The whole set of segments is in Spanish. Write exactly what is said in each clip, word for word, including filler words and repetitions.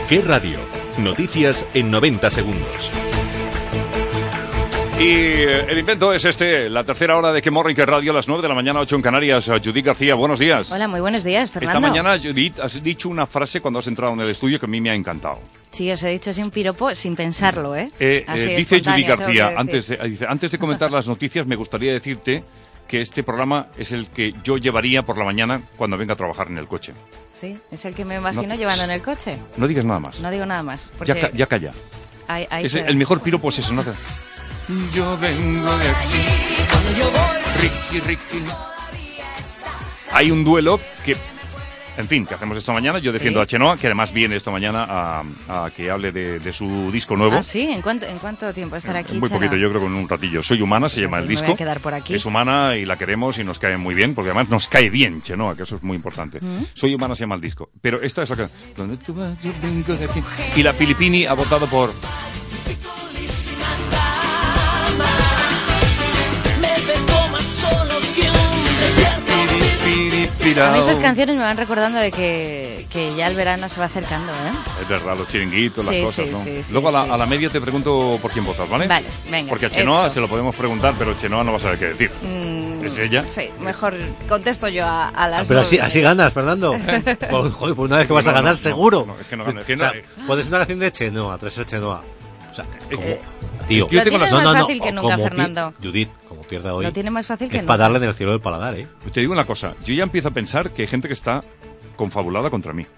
¿Qué radio? Noticias en noventa segundos. Y el invento es este, la tercera hora de ¿Qué Morning? ¿Qué radio? A las nueve de la mañana, ocho en Canarias. Judith García, buenos días. Hola, muy buenos días, Fernando. Esta mañana, Judith, has dicho una frase cuando has entrado en el estudio que a mí me ha encantado. Sí, os he dicho así un piropo sin pensarlo, ¿eh? eh, Así eh dice Judith García, de antes de, dice, antes de comentar las noticias, me gustaría decirte que este programa es el que yo llevaría por la mañana cuando venga a trabajar en el coche. Sí, es el que me imagino no, llevando en el coche. No digas nada más. No digo nada más. Ya, ca ya calla. Ahí, ahí es el, el mejor piropo es eso, ¿no? Yo vengo de aquí, cuando yo voy, Ricky, Ricky. Hay un duelo que, en fin, que hacemos esta mañana. Yo defiendo sí. a Chenoa, que además viene esta mañana a, a que hable de, de su disco nuevo. ¿Ah, sí? ¿En cuánto, en cuánto tiempo estará aquí, Muy Chenoa? poquito, yo creo que en un ratillo. Soy humana, se llama el disco. Me voy a quedar por aquí. Es humana y la queremos y nos cae muy bien, porque además nos cae bien Chenoa, que eso es muy importante. ¿Mm? Soy humana se llama el disco. Pero esta es la que... ¿Dónde tú vas? Yo vengo de aquí. Y la Filipini ha votado por... A mí estas canciones me van recordando de que, que ya el verano se va acercando, ¿eh? Es verdad, los chiringuitos, las sí, cosas, sí, ¿no? Sí, sí, Luego a la, sí. a la media te pregunto por quién votas, ¿vale? Vale, venga. Porque a Chenoa hecho. se lo podemos preguntar, pero Chenoa no va a saber qué decir. Mm, ¿Es ella? Sí, mejor contesto yo a, a las ah, Pero así, nueve. así ganas, Fernando. Pues, joder, pues una vez que vas no, a ganar, no, seguro. No, no, es que no ganas. Es que o sea, no, puedes una canción de Chenoa, tres de Chenoa. O sea, como, eh, tío. Lo tienes no, más no, no, fácil que nunca, Fernando. Judith, como pierda hoy. Lo tiene más fácil que es nunca. para darle en el cielo del paladar, ¿eh? Te digo una cosa. Yo ya empiezo a pensar que hay gente que está confabulada contra mí.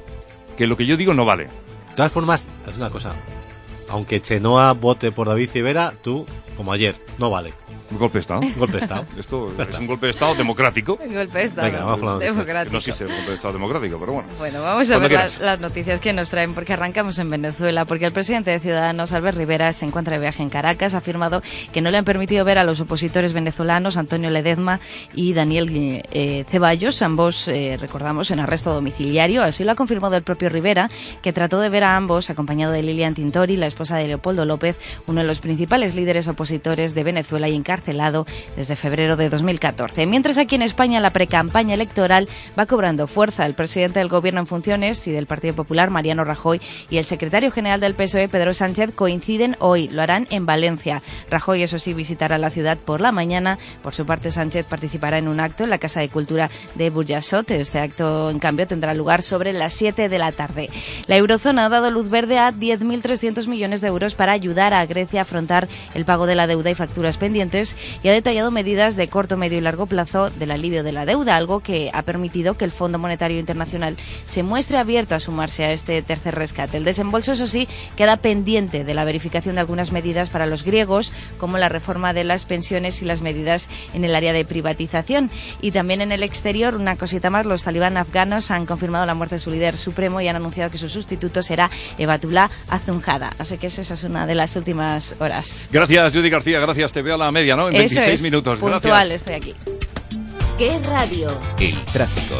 Que lo que yo digo no vale. De todas formas, haz una cosa. Aunque Chenoa vote por David Civera, tú, como ayer, no vale. Un golpe de Estado. Un golpe de Estado. Esto es un golpe de Estado democrático. Un golpe de Estado. Venga, vamos a democrático. No existe un golpe de Estado democrático, pero bueno. Bueno, vamos a ver las, las noticias que nos traen, porque arrancamos en Venezuela, porque el presidente de Ciudadanos, Albert Rivera, se encuentra de viaje en Caracas. Ha afirmado que no le han permitido ver a los opositores venezolanos, Antonio Ledezma y Daniel eh, Ceballos, ambos, eh, recordamos, en arresto domiciliario. Así lo ha confirmado el propio Rivera, que trató de ver a ambos, acompañado de Lilian Tintori, la esposa de Leopoldo López, uno de los principales líderes opositores de Venezuela y encarcelado desde febrero de dos mil catorce. Mientras aquí en España la precampaña electoral va cobrando fuerza. El presidente del Gobierno en funciones y del Partido Popular, Mariano Rajoy, y el secretario general del P S O E, Pedro Sánchez, coinciden hoy. Lo harán en Valencia. Rajoy, eso sí, visitará la ciudad por la mañana. Por su parte, Sánchez participará en un acto en la Casa de Cultura de Burjasot. Este acto, en cambio, tendrá lugar sobre las siete de la tarde. La eurozona ha dado luz verde a diez mil trescientos millones de euros para ayudar a Grecia a afrontar el pago de la deuda y facturas pendientes, y ha detallado medidas de corto, medio y largo plazo del alivio de la deuda, algo que ha permitido que el Fondo Monetario Internacional se muestre abierto a sumarse a este tercer rescate. El desembolso, eso sí, queda pendiente de la verificación de algunas medidas para los griegos, como la reforma de las pensiones y las medidas en el área de privatización. Y también en el exterior, una cosita más, los talibán afganos han confirmado la muerte de su líder supremo y han anunciado que su sustituto será Ebatullah Azunjada. Así que esa es una de las últimas horas. Gracias, Judy García, gracias. Te veo a la media, ¿no? En Eso veintiséis es. minutos. Puntual, Gracias. estoy aquí. ¿Qué radio? El tráfico.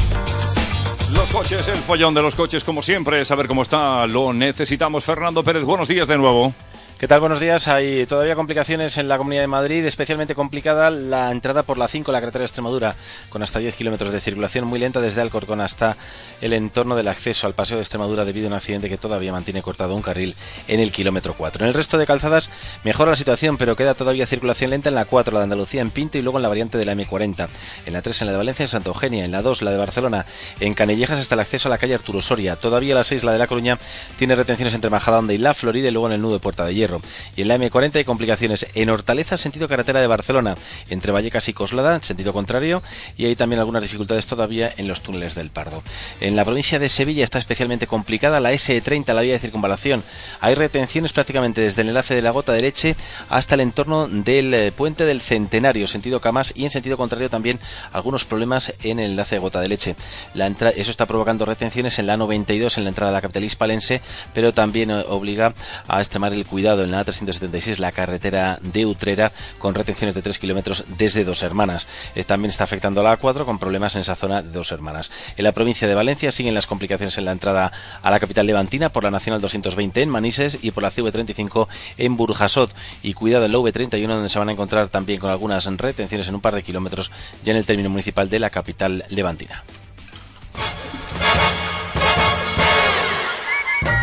Los coches, el follón de los coches, como siempre, saber cómo está, lo necesitamos. Fernando Pérez, buenos días de nuevo. ¿Qué tal? Buenos días. Hay todavía complicaciones en la Comunidad de Madrid, especialmente complicada la entrada por la cinco, la carretera de Extremadura, con hasta diez kilómetros de circulación muy lenta desde Alcorcón hasta el entorno del acceso al Paseo de Extremadura debido a un accidente que todavía mantiene cortado un carril en el kilómetro cuatro. En el resto de calzadas mejora la situación, pero queda todavía circulación lenta en la cuatro, la de Andalucía en Pinto, y luego en la variante de la eme cuarenta, en la tres en la de Valencia en Santa Eugenia, en la dos la de Barcelona en Canellejas hasta el acceso a la calle Arturo Soria. Todavía la seis, la de La Coruña, tiene retenciones entre Majadahonda y La Florida y luego en el nudo de Puerta de Hierro. Y en la eme cuarenta hay complicaciones en Hortaleza, sentido carretera de Barcelona, entre Vallecas y Coslada, sentido contrario, y hay también algunas dificultades todavía en los túneles del Pardo. En la provincia de Sevilla está especialmente complicada la ese treinta, la vía de circunvalación. Hay retenciones prácticamente desde el enlace de la Gota de Leche hasta el entorno del eh, puente del Centenario, sentido Camas, y en sentido contrario también algunos problemas en el enlace de Gota de Leche. La entra- eso está provocando retenciones en la noventa y dos en la entrada de la capital hispalense, pero también eh, obliga a extremar el cuidado en la trescientos setenta y seis, la carretera de Utrera, con retenciones de tres kilómetros desde Dos Hermanas. Eh, también está afectando a la A cuatro con problemas en esa zona de Dos Hermanas. En la provincia de Valencia siguen las complicaciones en la entrada a la capital levantina por la Nacional doscientos veinte en Manises y por la ce ve treinta y cinco en Burjasot. Y cuidado en la ve treinta y uno, donde se van a encontrar también con algunas retenciones en un par de kilómetros ya en el término municipal de la capital levantina.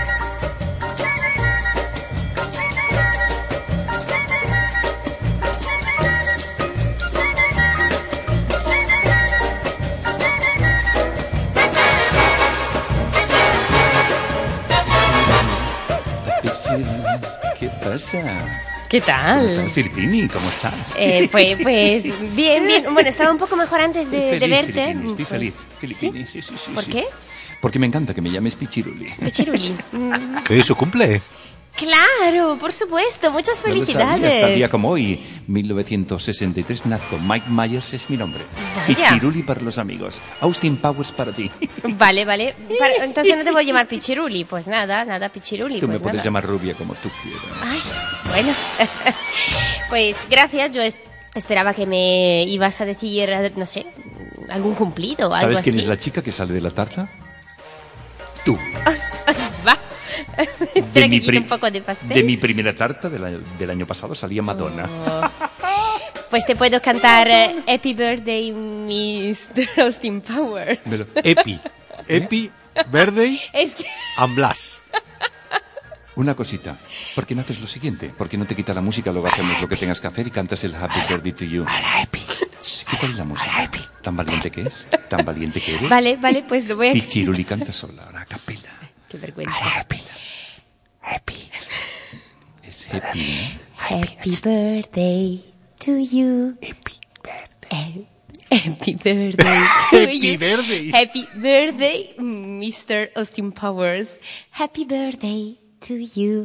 Teresa. ¿Qué tal? ¿Cómo estás, Filippini? ¿Cómo estás? Eh, pues, pues bien, bien. Bueno, estaba un poco mejor antes de, Estoy feliz, de verte. Filippini, estoy Pues, feliz, Filippini. ¿sí? Sí, sí, sí. ¿Por sí. qué? Porque me encanta que me llames Pichiruli. Pichiruli. Mm, ¿Qué hoy su cumple? claro, por supuesto. Muchas No lo sabía, felicidades. hasta día como hoy, mil novecientos sesenta y tres, nazco. Mike Myers es mi nombre. Vaya. Pichiruli para los amigos. Austin Powers para ti. Vale, vale. Para- entonces no te voy a llamar Pichiruli. Pues nada, nada, Pichiruli. Tú pues me puedes nada. llamar rubia como tú quieras. Ay, bueno. Pues gracias. Yo es- esperaba que me ibas a decir, no sé, algún cumplido o algo ¿Sabes así. quién es la chica que sale de la tarta? Tú. Va. Espera que mi quite pri- un poco de pastel. de mi primera tarta del año, del año pasado salía Madonna. Pues te puedo cantar eh, Happy Birthday, mister Austin Powers. Me lo- Epi. Epi, Birthday Es que... and Blas. Una cosita. ¿Por qué no haces lo siguiente? ¿Por qué no te quita la música, luego hacemos lo que tengas que hacer y cantas el Happy Birthday to you? Quítale la música. ¿Tan valiente que es? ¿Tan valiente que eres? Vale, vale, pues lo voy a... Pichiruli canta sola, ahora a capela. Qué vergüenza. Happy. Happy. Es happy, ¿no? Happy birthday to you. Happy birthday. Happy birthday to Happy you. birthday. Happy birthday, mister Austin Powers. Happy birthday to you.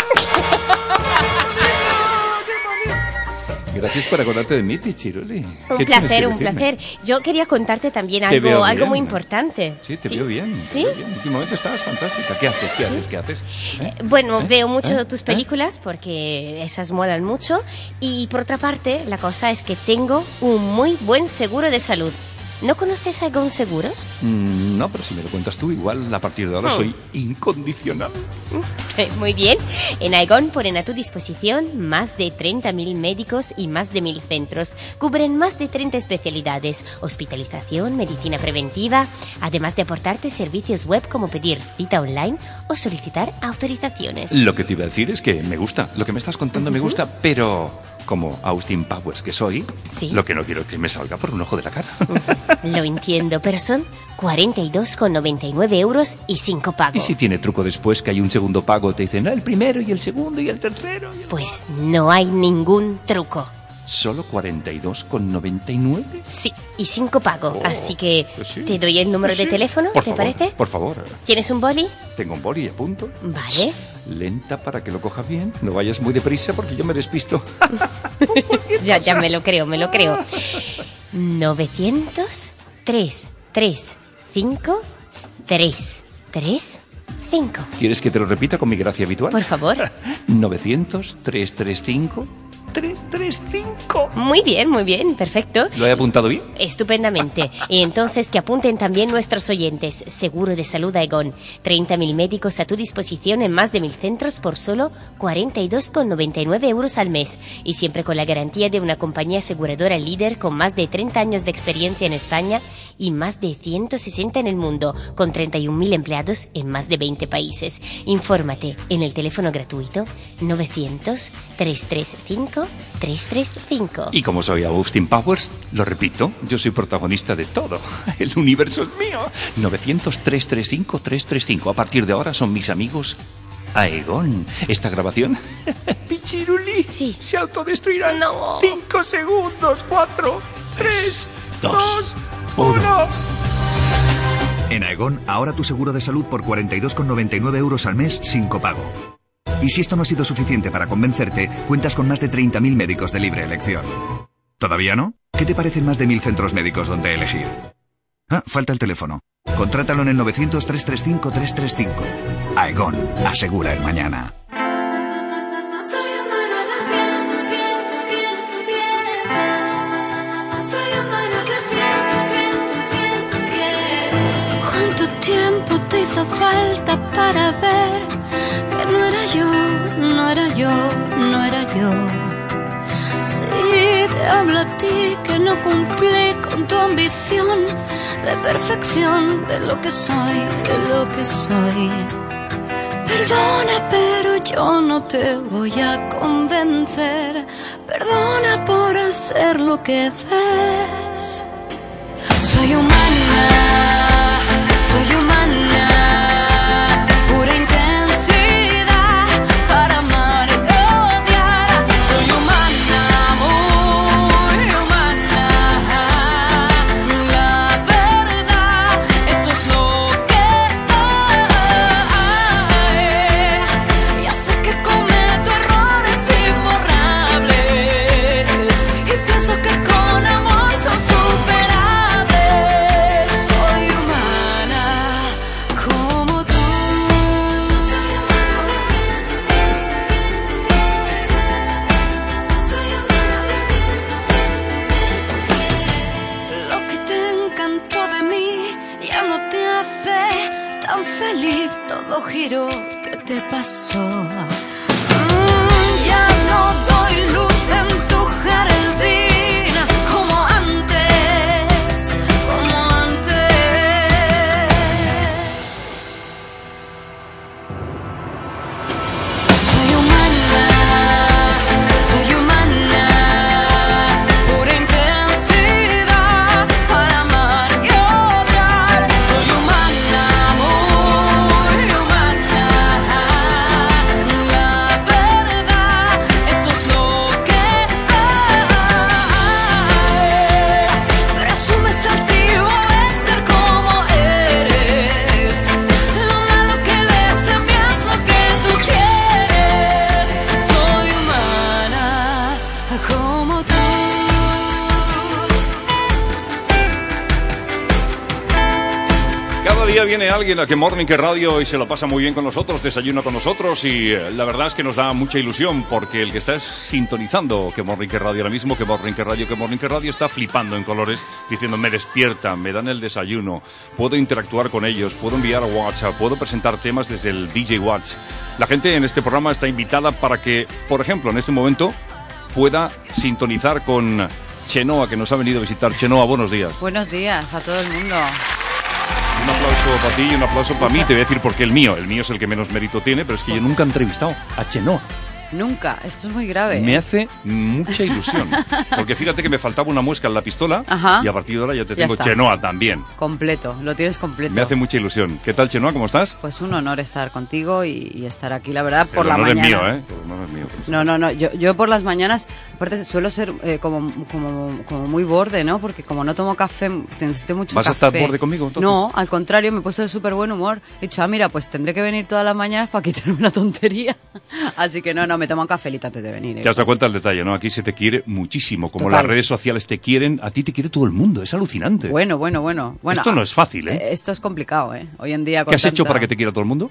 Gracias por acordarte de mí, Pichiruli. Un ¿Qué tienes placer, que un decirme? placer. Yo quería contarte también Te veo algo, algo bien. muy importante. Sí, te veo bien. te ¿Sí? veo bien. Últimamente estabas fantástica. ¿Qué haces? ¿Qué haces? ¿Qué haces? ¿Eh? Bueno, ¿Eh? veo mucho ¿Eh? tus ¿Eh? películas porque esas molan mucho. Y por otra parte, la cosa es que tengo un muy buen seguro de salud. ¿No conoces a Aegon Seguros? Mm, no, pero si me lo cuentas tú, igual a partir de ahora Hmm. soy incondicional. Eh, Muy bien. En Aegon ponen a tu disposición más de treinta mil médicos y más de mil centros. Cubren más de treinta especialidades, hospitalización, medicina preventiva, además de aportarte servicios web como pedir cita online o solicitar autorizaciones. Lo que te iba a decir es que me gusta, lo que me estás contando me gusta, pero como Austin Powers que soy, Sí. lo que no quiero es que me salga por un ojo de la cara. Lo entiendo, pero son cuarenta y dos con noventa y nueve euros y cinco ¿Y pagos. si tiene truco después que hay un segundo pago? Te dicen, ah, el primero y el segundo y el tercero. y el-". Pues no hay ningún truco. ¿Solo cuarenta y dos con noventa y nueve? Sí, y cinco pago. Oh, Así que pues sí. te doy el número Pues de sí. teléfono, Por ¿te favor, parece? Por favor. ¿Tienes un boli? Tengo un boli a punto. Vale. Lenta para que lo cojas bien. No vayas muy deprisa porque yo me despisto. Ya, ya me lo creo, me lo creo. novecientos, tres, tres, cinco, tres, tres, cinco. ¿Quieres que te lo repita con mi gracia habitual? Por favor. novecientos, trescientos treinta y cinco, trescientos treinta y cinco. Muy bien, muy bien, perfecto. ¿Lo he apuntado bien? Estupendamente. Y entonces que apunten también nuestros oyentes. Seguro de salud Aegon. treinta mil médicos a tu disposición en más de mil centros por solo cuarenta y dos con noventa y nueve euros al mes. Y siempre con la garantía de una compañía aseguradora líder con más de treinta años de experiencia en España y más de ciento sesenta en el mundo, con treinta y un mil empleados en más de veinte países. Infórmate en el teléfono gratuito novecientos, trescientos treinta y cinco, trescientos treinta y cinco. Y como soy Austin Powers, lo repito, yo soy protagonista de todo. El universo es mío. novecientos, trescientos treinta y cinco, trescientos treinta y cinco. A partir de ahora son mis amigos Aegon. Esta grabación, Pichiruli, Sí. se autodestruirá. en No. Cinco segundos, cuatro, tres, dos, dos, uno. En Aegon, ahora tu seguro de salud por cuarenta y dos con noventa y nueve euros al mes sin copago. Y si esto no ha sido suficiente para convencerte, cuentas con más de treinta mil médicos de libre elección. ¿Todavía no? ¿Qué te parecen más de mil centros médicos donde elegir? Ah, falta el teléfono. Contrátalo en el novecientos, trescientos treinta y cinco, trescientos treinta y cinco. Aegon, asegura el mañana. ¿Cuánto tiempo te hizo falta para ver que no era yo, no era yo, no era yo? Si te hablo a ti que no cumplí con tu ambición de perfección, de lo que soy, de lo que soy. Perdona, pero yo no te voy a convencer. Perdona por hacer lo que ves. Soy humana, soy humana, pura intensidad para amar. Yo giro, ¿qué te pasó? Mm, ya no doy luz en tu jardín como antes, como antes. Soy humana, soy humana, pura intensidad para amar y odiar. Soy humana, muy humana. La verdad, esto es lo que hay. Presumes altivo de ser como eres. Lo malo que ves en mí es lo que tú quieres. Soy humana como tú. Cada día viene alguien a que Morning que Radio y se lo pasa muy bien con nosotros, desayuna con nosotros y eh, la verdad es que nos da mucha ilusión porque el que está sintonizando que Morning que Radio ahora mismo, que Morning que Radio, que Morning que Radio está flipando en colores diciendo me despiertan, me dan el desayuno, puedo interactuar con ellos, puedo enviar a WhatsApp, puedo presentar temas desde el D J Watts. La gente en este programa está invitada para que, por ejemplo, en este momento pueda sintonizar con Chenoa, que nos ha venido a visitar. Chenoa, buenos días. Buenos días a todo el mundo. Un aplauso para ti y un aplauso para mí. Te voy a decir por qué el mío. El mío es el que menos mérito tiene, pero es que yo nunca he entrevistado a Chenoa. Nunca, esto es muy grave. Me hace mucha ilusión. Porque fíjate que me faltaba una muesca en la pistola. Ajá. Y a partir de ahora ya te Ya tengo está. Chenoa también. Completo, lo tienes completo. Me hace mucha ilusión. ¿Qué tal, Chenoa? ¿Cómo estás? Pues un honor estar contigo y, y estar aquí, la verdad, por El la honor es mañana. mío, ¿eh? El honor es mío. No, no, no, yo, yo por las mañanas, aparte suelo ser eh, como, como, como muy borde, ¿no? Porque como no tomo café, necesito mucho ¿Vas a café. estar borde conmigo, entonces? No, al contrario, me he puesto de súper buen humor. He dicho, ah, mira, pues tendré que venir todas las mañanas para quitarme la tontería. Así que no, no, me tomo un cafelito antes de venir. ¿eh? Te has dado cuenta el detalle, ¿no? Aquí se te quiere muchísimo. Como Total. las redes sociales te quieren, a ti te quiere todo el mundo. Es alucinante. Bueno, bueno, bueno. bueno Esto no es fácil, ¿eh? eh, Esto es complicado, ¿eh? Hoy en día con ¿Qué has hecho tanta- para que te quiera todo el mundo?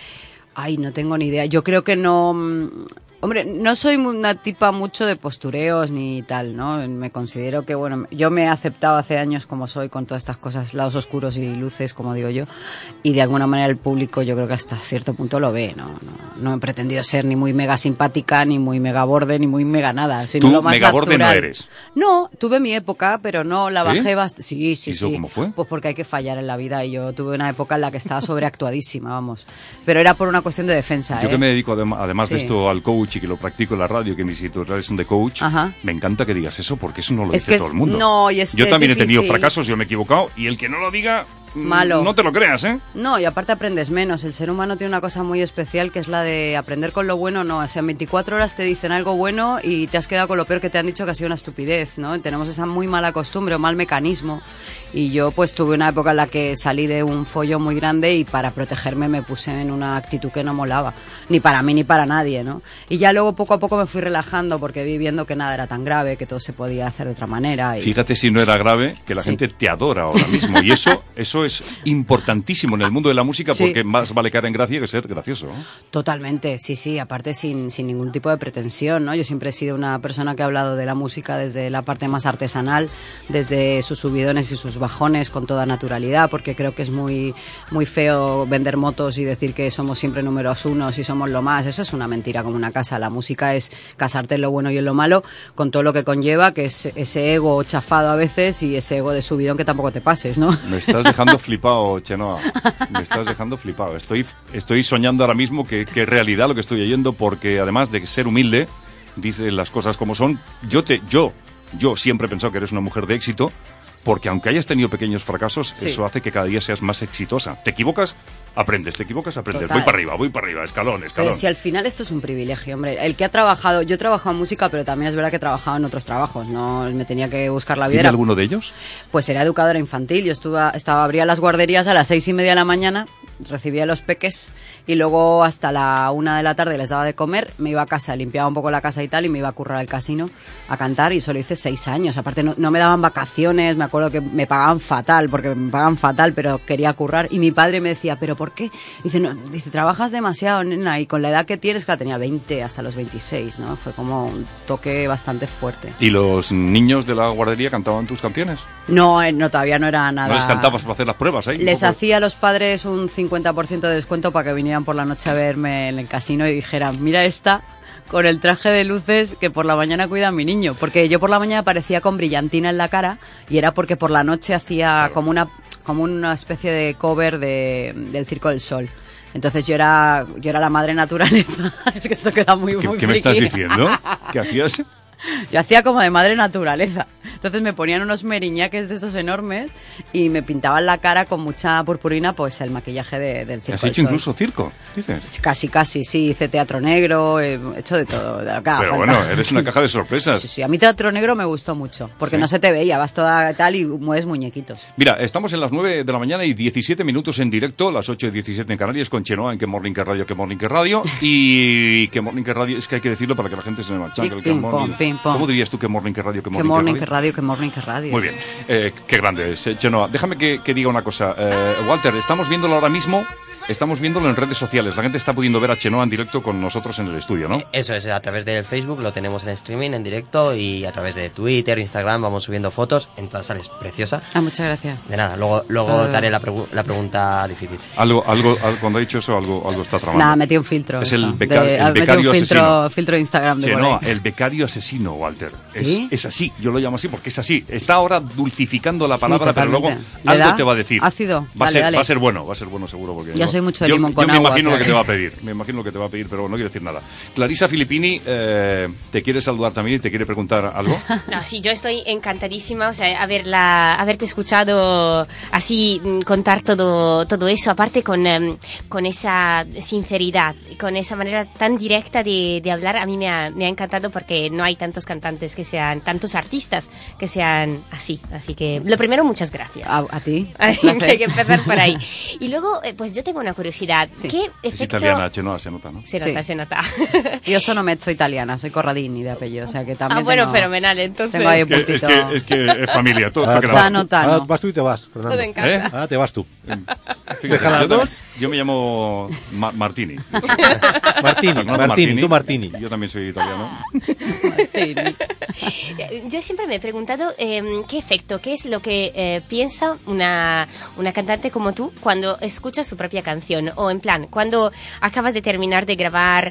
Ay, no tengo ni idea. Yo creo que no... mm, Hombre, no soy una tipa mucho de postureos ni tal, ¿no? Me considero que, bueno, yo me he aceptado hace años como soy con todas estas cosas, lados oscuros y luces, como digo yo, y de alguna manera el público yo creo que hasta cierto punto lo ve, ¿no? No, no he pretendido ser ni muy mega simpática, ni muy mega borde, ni muy mega nada, sino Tú lo más mega borde no natural. eres. No, tuve mi época, pero no la ¿Sí? bajé bastante. Sí, sí, ¿Y eso sí. cómo fue? Pues porque hay que fallar en la vida y yo tuve una época en la que estaba sobreactuadísima, vamos. Pero era por una cuestión de defensa, Yo ¿eh? que me dedico adem- además de Sí. esto al coach y que lo practico en la radio, que mis tutoriales son de coach, Ajá. me encanta que digas eso porque eso no lo Es dice que todo es- el mundo. no, y es yo que también es he tenido difícil. fracasos, yo me he equivocado y el que no lo diga, mm, Malo. no te lo creas, ¿eh? No, y aparte aprendes menos. El ser humano tiene una cosa muy especial que es la de aprender con lo bueno, no. O sea, en veinticuatro horas te dicen algo bueno y te has quedado con lo peor que te han dicho que ha sido una estupidez, ¿no? Tenemos esa muy mala costumbre o mal mecanismo. Y yo pues tuve una época en la que salí de un follo muy grande y para protegerme me puse en una actitud que no molaba. Ni para mí ni para nadie, ¿no? Y ya luego poco a poco me fui relajando porque vi viendo que nada era tan grave, que todo se podía hacer de otra manera. Y... Fíjate si no era grave que la Sí. gente te adora ahora mismo. Y eso, eso es importantísimo en el mundo de la música Sí. porque más vale caer en gracia que ser gracioso, ¿no? Totalmente, sí, sí, aparte sin, sin ningún tipo de pretensión, ¿no? Yo siempre he sido una persona que ha hablado de la música desde la parte más artesanal, desde sus subidones y sus bajones con toda naturalidad, porque creo que es muy, muy feo vender motos y decir que somos siempre números unos y somos lo más. Eso es una mentira como una casa. La música es casarte en lo bueno y en lo malo, con todo lo que conlleva, que es ese ego chafado a veces y ese ego de subidón que tampoco te pases, ¿no? Me estás dejando flipado, Chenoa. Me estás dejando flipado. Estoy, estoy soñando ahora mismo que, que es realidad lo que estoy oyendo porque además de ser humilde, dices las cosas como son. Yo te, yo, yo siempre he pensado que eres una mujer de éxito porque aunque hayas tenido pequeños fracasos, Sí. eso hace que cada día seas más exitosa. Te equivocas, aprendes, te equivocas, aprendes. Total. Voy para arriba, voy para arriba, escalón, escalón. Pero si al final esto es un privilegio, hombre. El que ha trabajado, yo he trabajado en música, pero también es verdad que he trabajado en otros trabajos, no me tenía que buscar la vida. ¿Tiene Era- alguno de ellos? Pues era educadora infantil. Yo estuve, estaba, abría las guarderías a las seis y media de la mañana, recibía a los peques y luego hasta la una de la tarde les daba de comer, me iba a casa, limpiaba un poco la casa y tal y me iba a currar al casino a cantar y eso lo hice seis años. Aparte no, no me daban vacaciones, me acuerdo que me pagaban fatal, porque me pagaban fatal, pero quería currar y mi padre me decía, ¿pero por qué? Dice, no, dice, trabajas demasiado, nena, y con la edad que tienes, que la tenía veinte hasta los veintiséis, ¿no? Fue como un toque bastante fuerte. ¿Y los niños de la guardería cantaban tus canciones? No, eh, no, todavía no era nada. ¿No les cantabas para hacer las pruebas ahí? Les hacía a los padres un cincuenta por ciento de descuento para que vinieran por la noche a verme en el casino y dijeran, mira esta con el traje de luces que por la mañana cuida a mi niño. Porque yo por la mañana aparecía con brillantina en la cara y era porque por la noche hacía claro. como una como una especie de cover de, del Circo del Sol. Entonces yo era yo era la madre naturaleza. Es que esto queda muy, ¿Qué, muy ¿qué me estás diciendo? ¿Qué hacías? Yo hacía como de madre naturaleza. Entonces me ponían unos meriñaques de esos enormes y me pintaban la cara con mucha purpurina, pues el maquillaje de, del circo. ¿Has hecho incluso circo, dices? Casi, casi, sí. Hice teatro negro, he hecho de todo. De Pero falta. Bueno, eres una caja de sorpresas. Sí, sí. A mí teatro negro me gustó mucho, porque ¿sí? no se te veía, vas toda tal y mueves muñequitos. Mira, estamos en las nueve de la mañana y diecisiete minutos en directo, las ocho y diecisiete en Canarias, con Chenoa en Que Morning Que Radio, Que Morning Que Radio. Y Que Morning Que Radio, es que hay que decirlo para que la gente se me machanque. ¿Cómo dirías tú Que Morning Que Radio, Que Morning, que morning que Radio? Que Radio, Que Morning Que Radio. Muy bien, eh, qué grande es, eh, Chenoa. Déjame que, que diga una cosa. Eh, Walter, estamos viéndolo ahora mismo, estamos viéndolo en redes sociales. La gente está pudiendo ver a Chenoa en directo con nosotros en el estudio, ¿no? Eso es, a través del Facebook lo tenemos en streaming, en directo, y a través de Twitter, Instagram, vamos subiendo fotos. Entonces sales preciosa. Ah, muchas gracias. De nada, luego, luego uh... te haré la, pregu- la pregunta difícil. Algo, algo, algo, cuando ha dicho eso, algo, algo está trabajando. Nada, metí un filtro. Es el, beca- de, el becario un filtro, asesino. filtro de Instagram de Chenoa, el becario asesino, Walter. ¿Sí? Es, es así, yo lo llamo así porque es así. Está ahora dulcificando la palabra, sí, pero luego algo da? te va a decir. Ácido. Va, dale, a ser, dale. va a ser bueno, va a ser bueno seguro. Porque yo no, soy mucho de yo, limón con yo agua. me imagino o sea lo que te va a pedir, me imagino lo que te va a pedir, pero no quiero decir nada. Clarisa Filippini, eh, ¿te quiere saludar también y te quiere preguntar algo? No, sí, yo estoy encantadísima, o sea, haberla, haberte escuchado así contar todo, todo eso, aparte con, um, con esa sinceridad, con esa manera tan directa de, de hablar, a mí me ha, me ha encantado porque no hay tantos cantantes que sean, tantos artistas que sean así, así que lo primero, muchas gracias. A, a ti. Hay que empezar por ahí. Y luego, pues yo tengo una curiosidad. Sí. ¿Qué efecto... Es italiana, Chenoa, se nota, ¿no? Se nota, sí. se nota. Yo solo me soy italiana, soy Corradini de apellido, o sea que también Ah, bueno, tengo, fenomenal, entonces. Tengo ahí es, un que, puntito... es, que, es que es familia, todo. Ahora, vas, tano, tano. ahora vas tú y te vas, Fernando. Todo en casa. ¿Eh? Ahora te vas tú. Fíjate, Deja las yo, dos. Yo me llamo Ma- Martini. Martini, Martini, Martini, tú Martini. Yo también soy italiano. Martini. Yo siempre me he preguntado eh, qué efecto, qué es lo que eh, piensa una, una cantante como tú cuando escucha su propia canción, o en plan, cuando acabas de terminar de grabar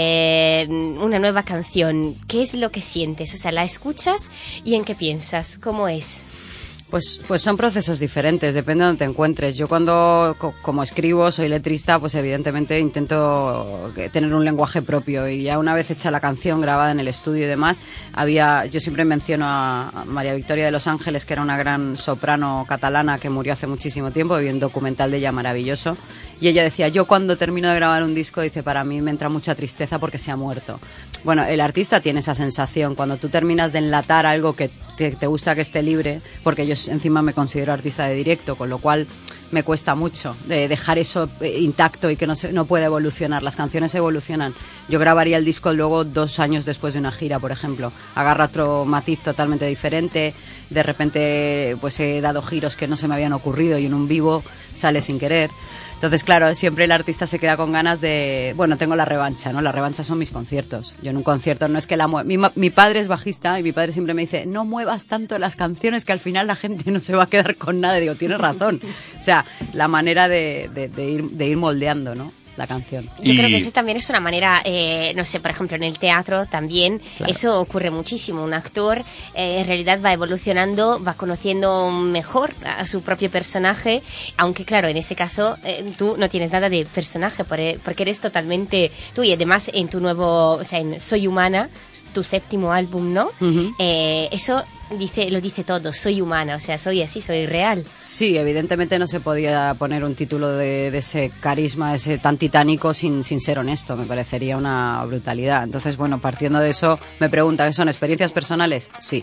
eh, una nueva canción, ¿qué es lo que sientes? O sea, la escuchas y ¿en qué piensas? ¿Cómo es? Pues, pues son procesos diferentes, depende de donde te encuentres. Yo cuando, co- como escribo, soy letrista, pues evidentemente intento tener un lenguaje propio, y ya una vez hecha la canción, grabada en el estudio y demás, había, yo siempre menciono a María Victoria de Los Ángeles, que era una gran soprano catalana que murió hace muchísimo tiempo, había un documental de ella maravilloso, y ella decía, yo cuando termino de grabar un disco, dice, para mí me entra mucha tristeza porque se ha muerto. Bueno, el artista tiene esa sensación, cuando tú terminas de enlatar algo que te, te gusta que esté libre, porque yo encima me considero artista de directo, con lo cual me cuesta mucho de dejar eso intacto y que no se, no puede evolucionar. Las canciones evolucionan. Yo grabaría el disco luego dos años después de una gira, por ejemplo. Agarra otro matiz totalmente diferente. De repente pues he dado giros que no se me habían ocurrido y en un vivo sale sin querer. Entonces, claro, siempre el artista se queda con ganas de... Bueno, tengo la revancha, ¿no? La revancha son mis conciertos. Yo en un concierto no es que la mueva... Mi, mi padre es bajista y mi padre siempre me dice, no muevas tanto las canciones que al final la gente no se va a quedar con nada. Y digo, tienes razón. O sea, la manera de, de, de, ir, de ir moldeando, ¿no? La canción. Yo Y- creo que eso también es una manera, eh, no sé, por ejemplo, en el teatro también, Claro. eso ocurre muchísimo. Un actor eh, en realidad va evolucionando, va conociendo mejor a su propio personaje, aunque claro, en ese caso eh, tú no tienes nada de personaje por- porque eres totalmente tú, y además en tu nuevo, o sea, en Soy Humana, tu séptimo álbum, ¿no? Ujú. Eh, eso dice, lo dice todo, soy humana, o sea, soy así, soy real. Sí, evidentemente no se podía poner un título de, de ese carisma, ese tan titánico sin, sin ser honesto, me parecería una brutalidad. Entonces, bueno, partiendo de eso, me preguntan, ¿son experiencias personales? Sí.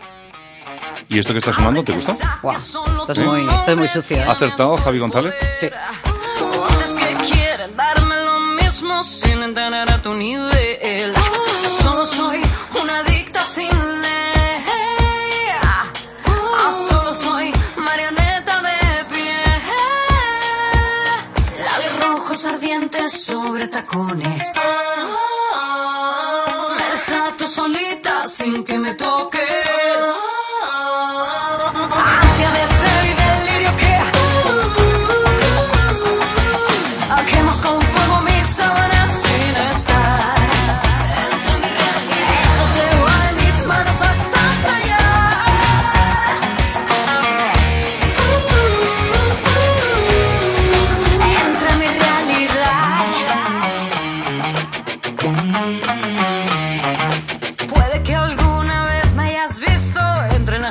¿Y esto que está sonando te gusta? Guau, esto es muy, esto es muy sucio, ¿Ha ¿eh? acertado Javi González? Sí. Es que quieren darme lo mismo sin entender a tu nivel. Solo soy una adicta sin ley. Ah, solo soy marioneta de piel. Labios rojos ardientes sobre tacones. Me desato solita sin que me toques. Hacia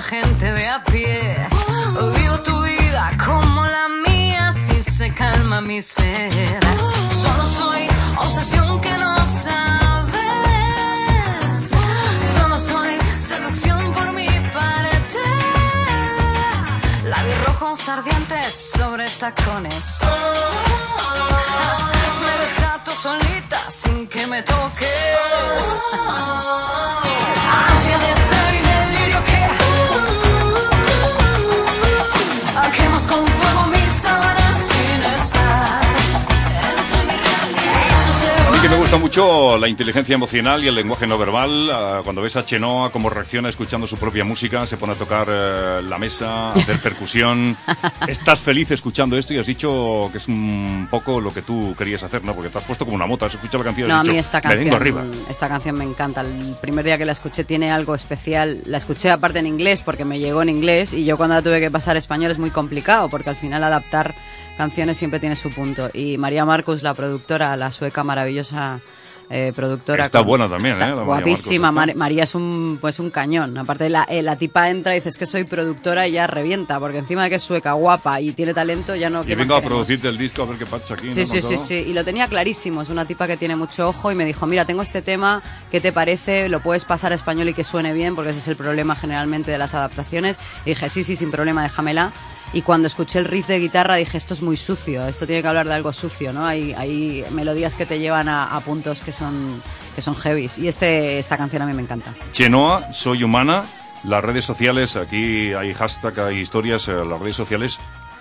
gente de a pie. Vivo tu vida como la mía, si se calma mi ser. Solo soy obsesión que no sabes. Solo soy seducción por mi parte. Labios rojos ardientes sobre tacones. Me desato solita sin que me toques. Hacia deseo y delirio que quemas con fuego mis sábanas sin estar entre mi realidad. A mí que me gusta mucho la inteligencia emocional y el lenguaje no verbal. Uh, cuando ves a Chenoa cómo reacciona escuchando su propia música, se pone a tocar uh, la mesa, a hacer percusión. Estás feliz escuchando esto y has dicho que es un poco lo que tú querías hacer, ¿no? Porque te has puesto como una mota, has escuchado la canción y No, has a dicho, mí esta me vengo canción, arriba. esta canción me encanta. El primer día que la escuché tiene algo especial. La escuché aparte en inglés porque me llegó en inglés y yo cuando la tuve que pasar a español es muy complicado porque al final adaptar canciones siempre tiene su punto. Y María Marcus, la productora, la sueca maravillosa eh, productora. Está con- buena también, ¿eh? La María Guapísima, Marcos, Mar- María es un pues un cañón. Aparte la, eh, la tipa entra y dices que soy productora y ya revienta, porque encima de que es sueca, guapa y tiene talento, ya no. Y ¿qué vengo más a queremos? producirte el disco a ver qué pasa aquí. Sí, ¿no? sí, Con sí, todo. sí, y lo tenía clarísimo, es una tipa que tiene mucho ojo y me dijo, mira, tengo este tema, ¿qué te parece? ¿Lo puedes pasar a español y que suene bien? Porque ese es el problema generalmente de las adaptaciones. Y dije, sí, sí, sin problema, déjamela. Y cuando escuché el riff de guitarra dije, esto es muy sucio, esto tiene que hablar de algo sucio, ¿no? Hay, hay melodías que te llevan a, a puntos que son, que son heavies. Y este, esta canción a mí me encanta. Chenoa, soy humana. Las redes sociales, aquí hay hashtag, hay historias, eh, las redes sociales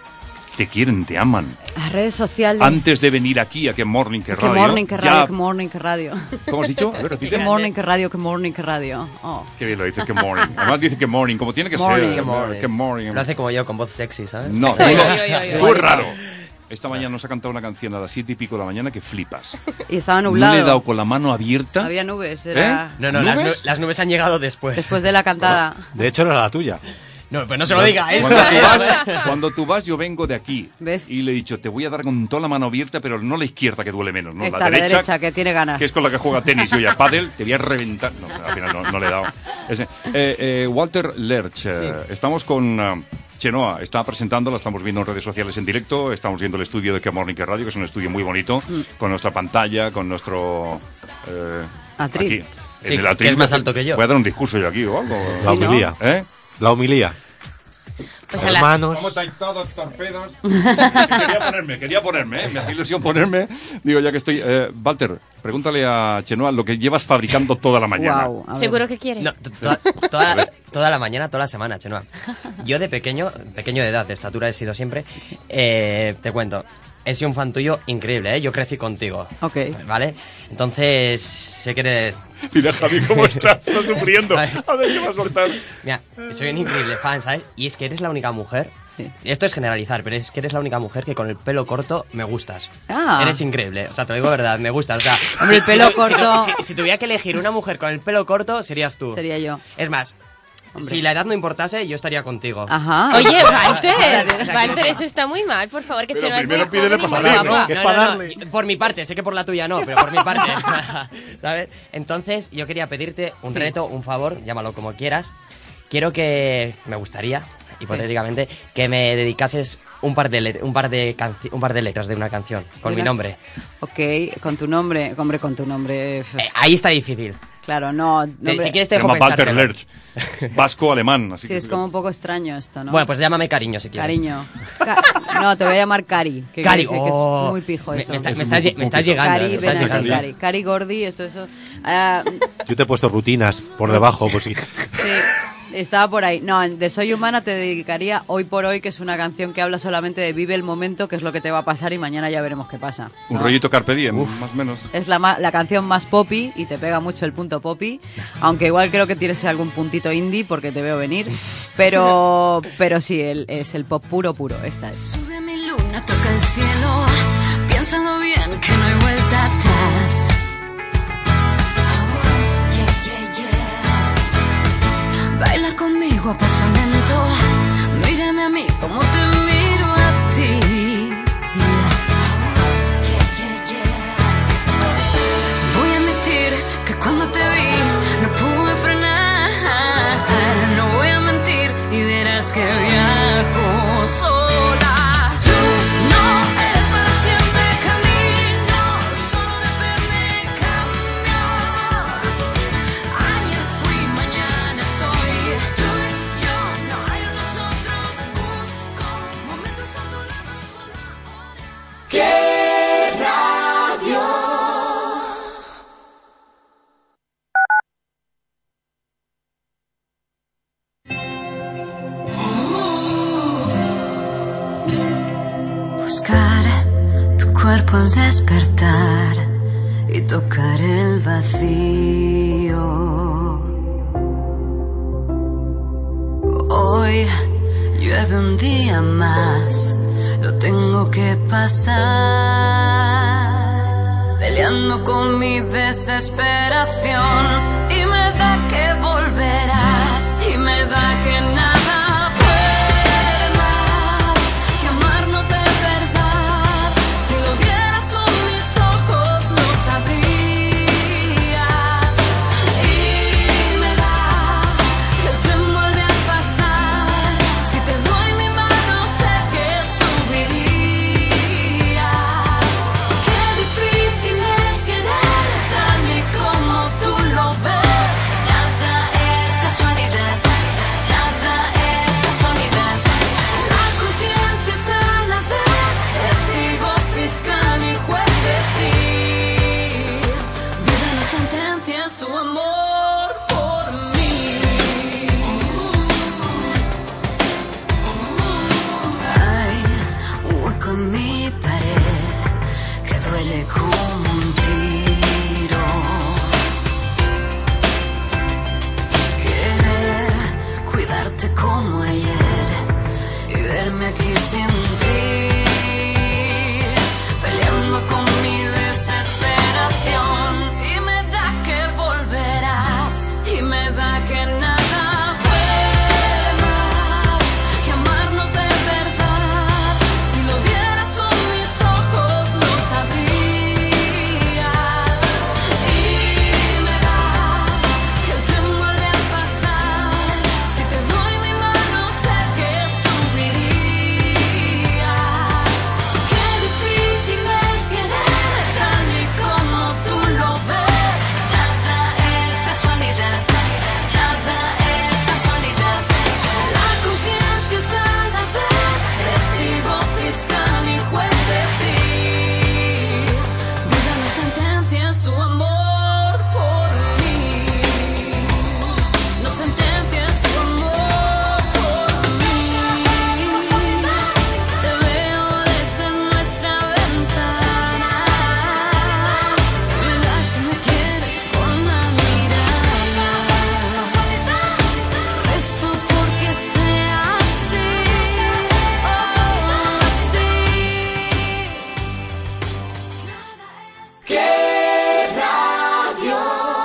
te quieren, te aman. Las redes sociales... Antes de venir aquí a Que Morning, Que Que Radio. morning, que radio, ya- que morning, que radio. ¿Cómo has dicho? A ver, repite. Que morning, que radio, que morning, que radio. Oh. Qué bien lo dices, Que Morning. Además dice Que Morning, como tiene que Morning. ser. Que morning. Que Morning. Lo hace como yo, con voz sexy, ¿sabes? No, Sí, tú, no. yo, yo, yo, yo. Tú es raro. Esta mañana nos ha cantado una canción a las siete y pico de la mañana que flipas. Y estaba No nublado. le he dado con la mano abierta. Había nubes, era... No, no, las, ¿Nubes? nu- las nubes han llegado después. Después de la cantada. De hecho, no era la tuya. No, pues no se lo diga, ¿eh? Cuando tú, vas, cuando tú vas, yo vengo de aquí. ¿Ves? Y le he dicho, te voy a dar con toda la mano abierta, pero no la izquierda, que duele menos, no Está la derecha, que tiene ganas. que es con la que juega tenis yo ya pádel, te voy a reventar. No, al final no, no le he dado. Ese. Eh, eh, Walter Lerch, eh, estamos con uh, Chenoa, está presentando, la estamos viendo en redes sociales en directo, estamos viendo el estudio de Que Morning, Que Radio, que es un estudio muy bonito, Mm. con nuestra pantalla, con nuestro... Eh, Atril. aquí, Sí, en el que atril. es más alto que yo. Voy a dar un discurso yo aquí o algo. Sí, La ¿no? humilía. ¿Eh? La humilía. Pues a la- Hermanos. ¿Cómo estáis todos, torpedos? Quería ponerme, quería ponerme, ¿eh? Me hace ilusión ponerme. Digo, ya que estoy... Eh, Walter, pregúntale a Chenoa lo que llevas fabricando toda la mañana. Guau, a ver. ¿Seguro que quieres? No, t- toda, toda, toda la mañana, toda la semana, Chenoa. Yo de pequeño, pequeño de edad, de estatura he sido siempre, eh, te cuento, he sido un fan tuyo increíble, ¿eh? Yo crecí contigo. Ok. ¿Vale? Entonces, sé que eres... Mira, Javi, ¿cómo estás? Estás sufriendo. A ver, ¿qué va a soltar? Mira, soy un increíble fan, ¿sabes? Y es que eres la única mujer... Sí. Esto es generalizar, pero es que eres la única mujer que con el pelo corto me gustas. Ah. Eres increíble, o sea, te lo digo de verdad, me gustas. O sea, Hombre, el pelo si- corto- Si, si- si tuviera que elegir una mujer con el pelo corto, serías tú. Sería yo. Es más, Hombre. si la edad no importase, yo estaría contigo. Ajá. Oye, O Walter, sea, Walter, eso está muy mal, por favor, que Pero Chenoa es muy primero pídele joven y pa' muy salir, ¿no? guapa. Que es No, para no, darle. no, por mi parte, sé que por la tuya no, pero por mi parte. ¿Sabes? Entonces, yo quería pedirte un Sí. reto, un favor, llámalo como quieras. Quiero que, me gustaría, hipotéticamente, que me dedicases un par de let- un par de canci- un par de letras de una canción con De mi una- nombre. Ok, con tu nombre. Hombre, con tu nombre. f- Eh, ahí está difícil. Claro, no. Te- nombre- si quieres Se te dejo llama Walter pensártelo. Lerch. Vasco-alemán. Así Sí, que es como un poco extraño esto, ¿no? Bueno, pues llámame cariño si quieres. Cariño. Ca- no, te voy a llamar Cari. Que Cari, dice que oh. es muy pijo Me- eso. me, está- Es me muy- estás, lle- me muy estás pijo. llegando. Cari, me ven estás aquí, llegando. Cari. Cari Gordi, esto, eso. Ah, Yo te he puesto rutinas por debajo, pues sí. sí, estaba por ahí. No, de Soy Humana te dedicaría Hoy por Hoy, que es una canción que habla solamente de vive el momento, que es lo que te va a pasar y mañana ya veremos qué pasa. Un ¿no? rollito Carpe Diem, más o menos. Es la, ma- la canción más poppy y te pega mucho el punto poppy, aunque igual creo que tienes algún puntito indie porque te veo venir, pero pero sí, el- es el pop puro puro, esta es. Sube mi luna, toca el cielo. Piénsalo bien que no hay vuelta atrás. Oh, yeah, yeah, yeah. Baila conmigo a paso lento. Mírame a mí como te miro a ti. Oh, yeah, yeah, yeah. Voy a admitir que cuando te vi no pude frenar. No voy a mentir tocar tu cuerpo al despertar y tocar el vacío. Hoy llueve un día más, lo tengo que pasar, peleando con mi desesperación, y me da que volverás, y me da que nada puede más que amarnos de verdad. Si lo vieras con mis ojos lo sabrías, y me da que el tren vuelve a pasar. Si te doy mi mano sé que subirías. Qué difícil es querer tal y como tú lo ves. Nada es casualidad, nada es casualidad. La conciencia es a la vez testigo, fiscal y juez decir. Vida no sentencias tu amor por mí. Hay un hueco en mi pared que duele como un tiro. Querer cuidarte como ayer y verme aquí sin ti, peleando con mi desesperación, y me da que volverás, y me da que nada puede más que amarnos de verdad. Si lo vieras con mis ojos lo sabrías, y me da que el tren vuelve a pasar. Si te doy mi mano sé que subirías. Qué difícil es querer tal y como tú lo ves. Nada es casualidad, nada es casualidad. La conciencia es a la vez testigo, fiscal y juez decir. Vida no sentencias tu amor por mí. No sentencias tu amor por mí. Te veo desde nuestra ventana, me da que me quieres con la mirada. Rezo porque sea así, oh, así. ¡Qué radio!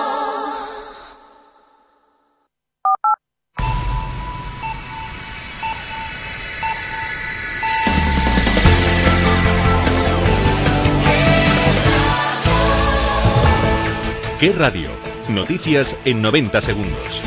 ¿Qué radio? Noticias en noventa segundos.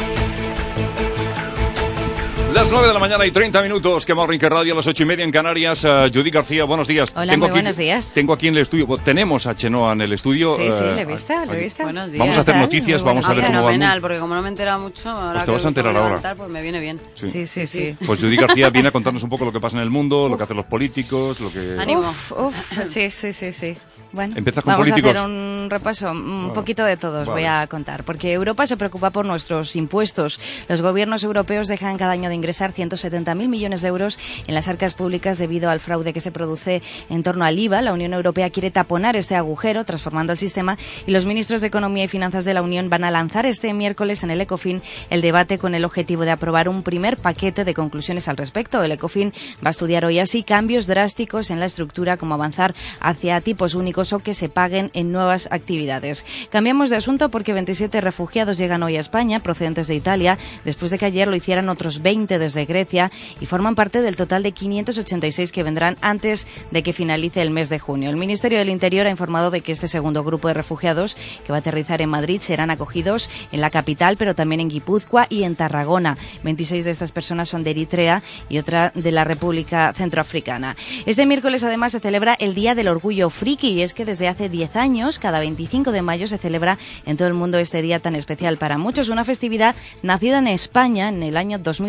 Las nueve de la mañana y treinta minutos, que Morning, que Radio, a las ocho y media en Canarias. Uh, Judith García, buenos días. Hola, muy buenos días. Tengo aquí en el estudio, pues, tenemos a Chenoa en el estudio. Sí, sí, uh, lo he visto, lo he visto. Buenos días. Vamos a hacer ¿Qué tal? noticias, Muy vamos a ver buenos cómo va. Fenomenal, porque como no me he enterado mucho, ahora Pues te que vas a me enterar puedo ahora. levantar, pues me viene bien. Sí, sí, sí. Pues Judith García viene a contarnos un poco lo que pasa en el mundo, lo que hacen los políticos, lo que... Ánimo. Uf, uf, sí, sí, sí, sí. Bueno, Empiezas con vamos políticos. a hacer un repaso, un Vale. poquito de todos, Vale. voy a contar. Porque Europa se preocupa por nuestros impuestos. Los gobiernos europeos dejan cada año de ingresar ciento setenta mil millones de euros en las arcas públicas debido al fraude que se produce en torno al I V A. La Unión Europea quiere taponar este agujero, transformando el sistema, y los ministros de Economía y Finanzas de la Unión van a lanzar este miércoles en el Ecofin el debate con el objetivo de aprobar un primer paquete de conclusiones al respecto. El Ecofin va a estudiar hoy así cambios drásticos en la estructura, como avanzar hacia tipos únicos o que se paguen en nuevas actividades. Cambiamos de asunto porque veintisiete refugiados llegan hoy a España, procedentes de Italia, después de que ayer lo hicieran otros veinte desde Grecia, y forman parte del total de quinientos ochenta y seis que vendrán antes de que finalice el mes de junio. El Ministerio del Interior ha informado de que este segundo grupo de refugiados que va a aterrizar en Madrid serán acogidos en la capital, pero también en Guipúzcoa y en Tarragona. veintiséis de estas personas son de Eritrea y otra de la República Centroafricana. Este miércoles además se celebra el Día del Orgullo Friki, y es que desde hace diez años, cada veinticinco de mayo, se celebra en todo el mundo este día tan especial para muchos, una festividad nacida en España en el año dos mil seis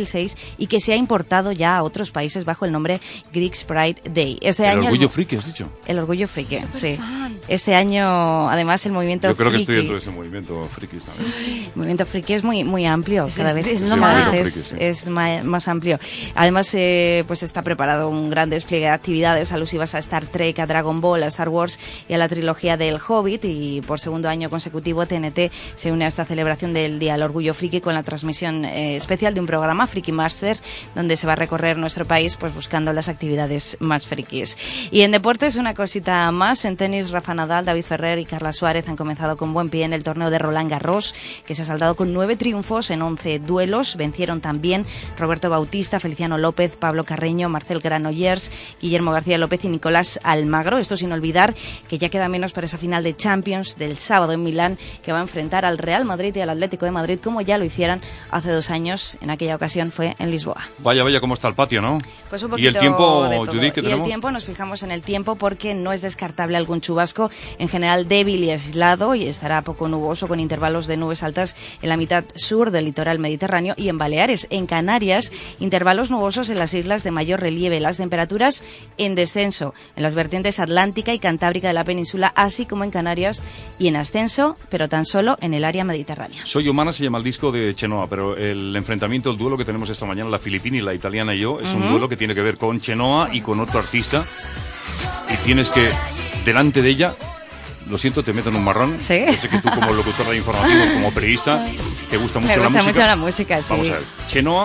y que se ha importado ya a otros países bajo el nombre Greek Pride Day. Este el año orgullo el, friki, has dicho. El orgullo friki, sí. Este año, además, el movimiento Yo creo friki, que estoy dentro de ese movimiento friki también. Sí. El movimiento friki es muy muy amplio, es, cada es, vez, es, cada más. vez friki, es, sí. es más, más amplio. Además, eh, pues está preparado un gran despliegue de actividades alusivas a Star Trek, a Dragon Ball, a Star Wars y a la trilogía del Hobbit, y por segundo año consecutivo T N T se une a esta celebración del Día del Orgullo Friki con la transmisión eh, especial de un programa, Friki Master, donde se va a recorrer nuestro país pues buscando las actividades más frikis. Y en deportes, una cosita más. En tenis, Rafa Nadal, David Ferrer y Carla Suárez han comenzado con buen pie en el torneo de Roland Garros, que se ha saldado con nueve triunfos en once duelos. Vencieron también Roberto Bautista, Feliciano López, Pablo Carreño, Marcel Granollers, Guillermo García López y Nicolás Almagro. Esto sin olvidar que ya queda menos para esa final de Champions del sábado en Milán, que va a enfrentar al Real Madrid y al Atlético de Madrid, como ya lo hicieran hace dos años. En aquella ocasión fue en Lisboa. Vaya, vaya, cómo está el patio, ¿no? Pues un poquito ¿Y el tiempo, de todo. Judy, que y tenemos? el tiempo, nos fijamos en el tiempo porque no es descartable algún chubasco, en general débil y aislado, y estará poco nuboso con intervalos de nubes altas en la mitad sur del litoral mediterráneo y en Baleares. En Canarias, intervalos nubosos en las islas de mayor relieve. Las temperaturas en descenso en las vertientes atlántica y cantábrica de la península, así como en Canarias, y en ascenso, pero tan solo en el área mediterránea. Soy Humana se llama el disco de Chenoa, pero el enfrentamiento, el duelo que tenemos esta mañana, la filipina y la italiana y yo, es Uh-huh. un duelo que tiene que ver con Chenoa y con otro artista, y tienes que, delante de ella, lo siento, te meto en un marrón. ¿Sí? Yo sé que tú, como locutora de informativos, como periodista, te gusta mucho Me la gusta música. mucho la música, sí. Vamos a ver, Chenoa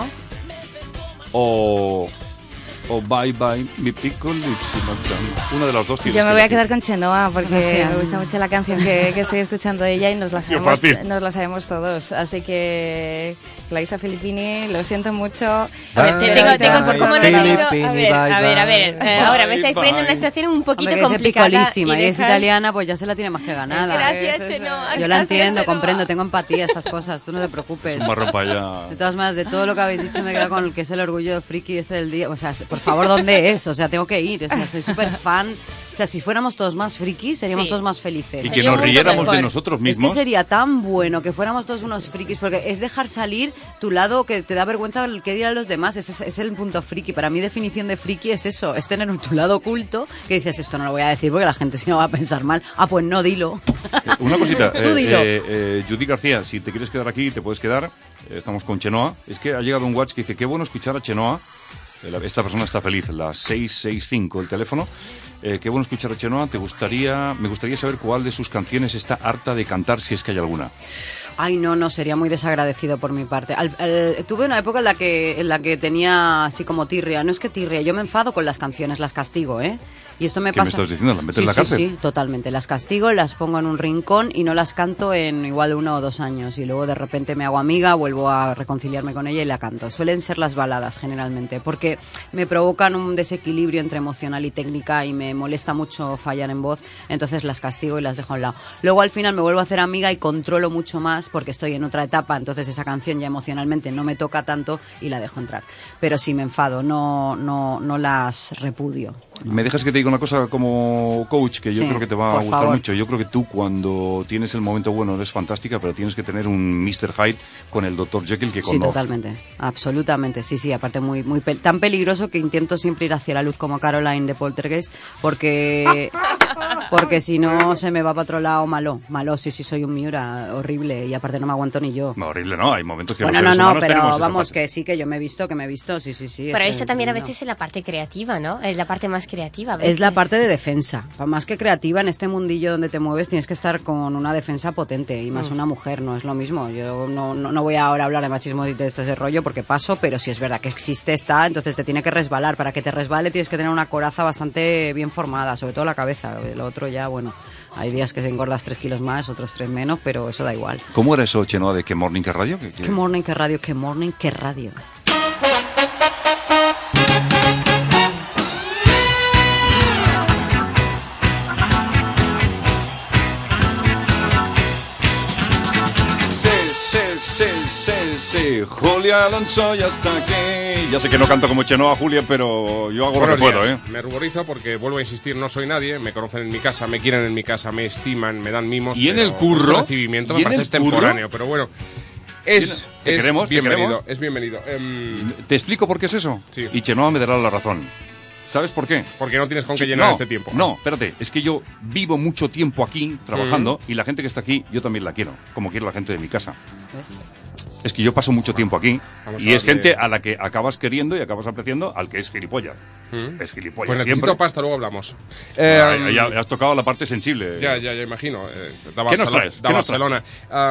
o... o Bye Bye Mi Pickle. Una de las dos tienes Yo me que voy a elegir. quedar con Chenoa porque Gracias. me gusta mucho la canción que, que estoy escuchando de ella y nos la Qué sabemos, fácil. nos la sabemos todos. Así que, Clarissa Filippini, lo siento mucho. A ver, te- tengo, tengo, pues, ¿cómo no Bye, te bye, digo? A bye, ver, a ver, a ver. bye. eh, ahora me estáis Bye, poniendo en una bye. situación un poquito Hombre, que dice complicada. picolísima y es dejar- italiana, pues ya se la tiene más que ganada. Gracias, Eso es, Chenoa. Yo la gracias, entiendo, Chenoa. comprendo, tengo empatía a estas cosas, tú no te preocupes. Un marrón para allá. De todas maneras, de todo lo que habéis dicho me he quedado con el que es el orgullo friki este del día. O sea, por favor, ¿dónde es? O sea, tengo que ir. O sea, soy súper fan. O sea, si fuéramos todos más frikis, seríamos Sí. todos más felices. Y que Sería nos un mundo riéramos de mejor. nosotros Es mismos. que sería tan bueno que fuéramos todos unos frikis, porque es dejar salir tu lado que te da vergüenza el que dirán los demás. Ese es, es el punto friki. Para mí, definición de friki es eso, es tener un tu lado oculto que dices, esto no lo voy a decir porque la gente si no va a pensar mal. Ah, pues no, dilo. Una cosita, Tú eh, dilo. eh, eh, Judy García, si te quieres quedar aquí, te puedes quedar. Eh, estamos con Chenoa. Es que ha llegado un WhatsApp que dice, qué bueno escuchar a Chenoa. Eh, la- Esta persona está feliz, la seis seis cinco, el teléfono. Eh, qué bueno escuchar a Chenoa. Te gustaría, me gustaría saber cuál de sus canciones está harta de cantar, si es que hay alguna. Ay, no, no, sería muy desagradecido por mi parte. Al- al- tuve una época en la que en la que tenía así como tirria. No es que tirria, yo me enfado con las canciones, las castigo, ¿eh? Y esto me ¿Qué me pasa. estás diciendo? ¿Las metes sí, en la sí, cárcel? Sí, totalmente. Las castigo, las pongo en un rincón y no las canto en igual uno o dos años. Y luego de repente me hago amiga, vuelvo a reconciliarme con ella y la canto. Suelen ser las baladas generalmente, porque me provocan un desequilibrio entre emocional y técnica y me molesta mucho fallar en voz. Entonces las castigo y las dejo a un lado. Luego al final me vuelvo a hacer amiga y controlo mucho más porque estoy en otra etapa. Entonces esa canción ya emocionalmente no me toca tanto y la dejo entrar. Pero sí me enfado, no, no, no las repudio. Me dejas que te diga una cosa como coach que yo Sí, creo que te va a por gustar favor. mucho. Yo creo que tú, cuando tienes el momento bueno, eres fantástica, pero tienes que tener un mister Hyde con el doctor Jekyll que Sí, con totalmente, absolutamente, sí, sí, aparte muy, muy pel- tan peligroso que intento siempre ir hacia la luz como Caroline de Poltergeist, porque, porque si no se me va para otro lado malo, malo, sí, sí, soy un Miura, horrible, y aparte no me aguanto ni yo. No, horrible, no. Hay momentos que Bueno, los no, seres no, humanos tenemos pero esa vamos, fase. que sí, que yo me he visto, que me he visto, sí, sí, sí. Pero es eso también a tremendo. veces es la parte creativa, ¿no? Es la parte más creativa. a Es la veces. parte de defensa. Más que creativa, en este mundillo donde te mueves tienes que estar con una defensa potente y más Mm. una mujer, no es lo mismo. Yo no, no, no voy ahora a hablar de machismo y de este rollo porque paso, pero si es verdad que existe, está, entonces te tiene que resbalar. Para que te resbale tienes que tener una coraza bastante bien formada, sobre todo la cabeza. Lo otro ya, bueno, hay días que se engordas tres kilos más, otros tres menos, pero eso da igual. ¿Cómo era eso, Chenoa, de qué morning, qué radio? ¿Qué, qué- Qué morning, qué radio, qué morning, qué radio. Sí, sí, sí, sí, sí. Julia Alonso ya está aquí. Ya sé que no canto como Chenoa, Julia, pero yo hago lo Buenos que puedo, días. ¿eh? Me ruborizo porque, vuelvo a insistir, no soy nadie, me conocen en mi casa, me quieren en mi casa, me estiman, me dan mimos. ¿Y en pero el curro? este recibimiento ¿Y me en parece el curro? extemporáneo, pero bueno. Es, Te es queremos, te bienvenido, queremos. es bienvenido. Em, Te explico por qué es eso. Sí. Y Chenoa me dará la razón. ¿Sabes por qué? Porque no tienes con qué llenar no, este tiempo. No, espérate. Es que yo vivo mucho tiempo aquí trabajando y la gente que está aquí yo también la quiero, como quiero la gente de mi casa. ¿Ves? Es que yo paso mucho tiempo aquí Vamos y a es darle- gente a la que acabas queriendo y acabas apreciando al que es gilipollas. ¿Mm? Es gilipollas Pues necesito siempre. pasta, luego hablamos. Ah, Em, ya, ya has tocado la parte sensible. Ya, ya, ya imagino. Eh, da ¿Qué nos Barcelona- traes? da ¿Qué nos traes? Barcelona.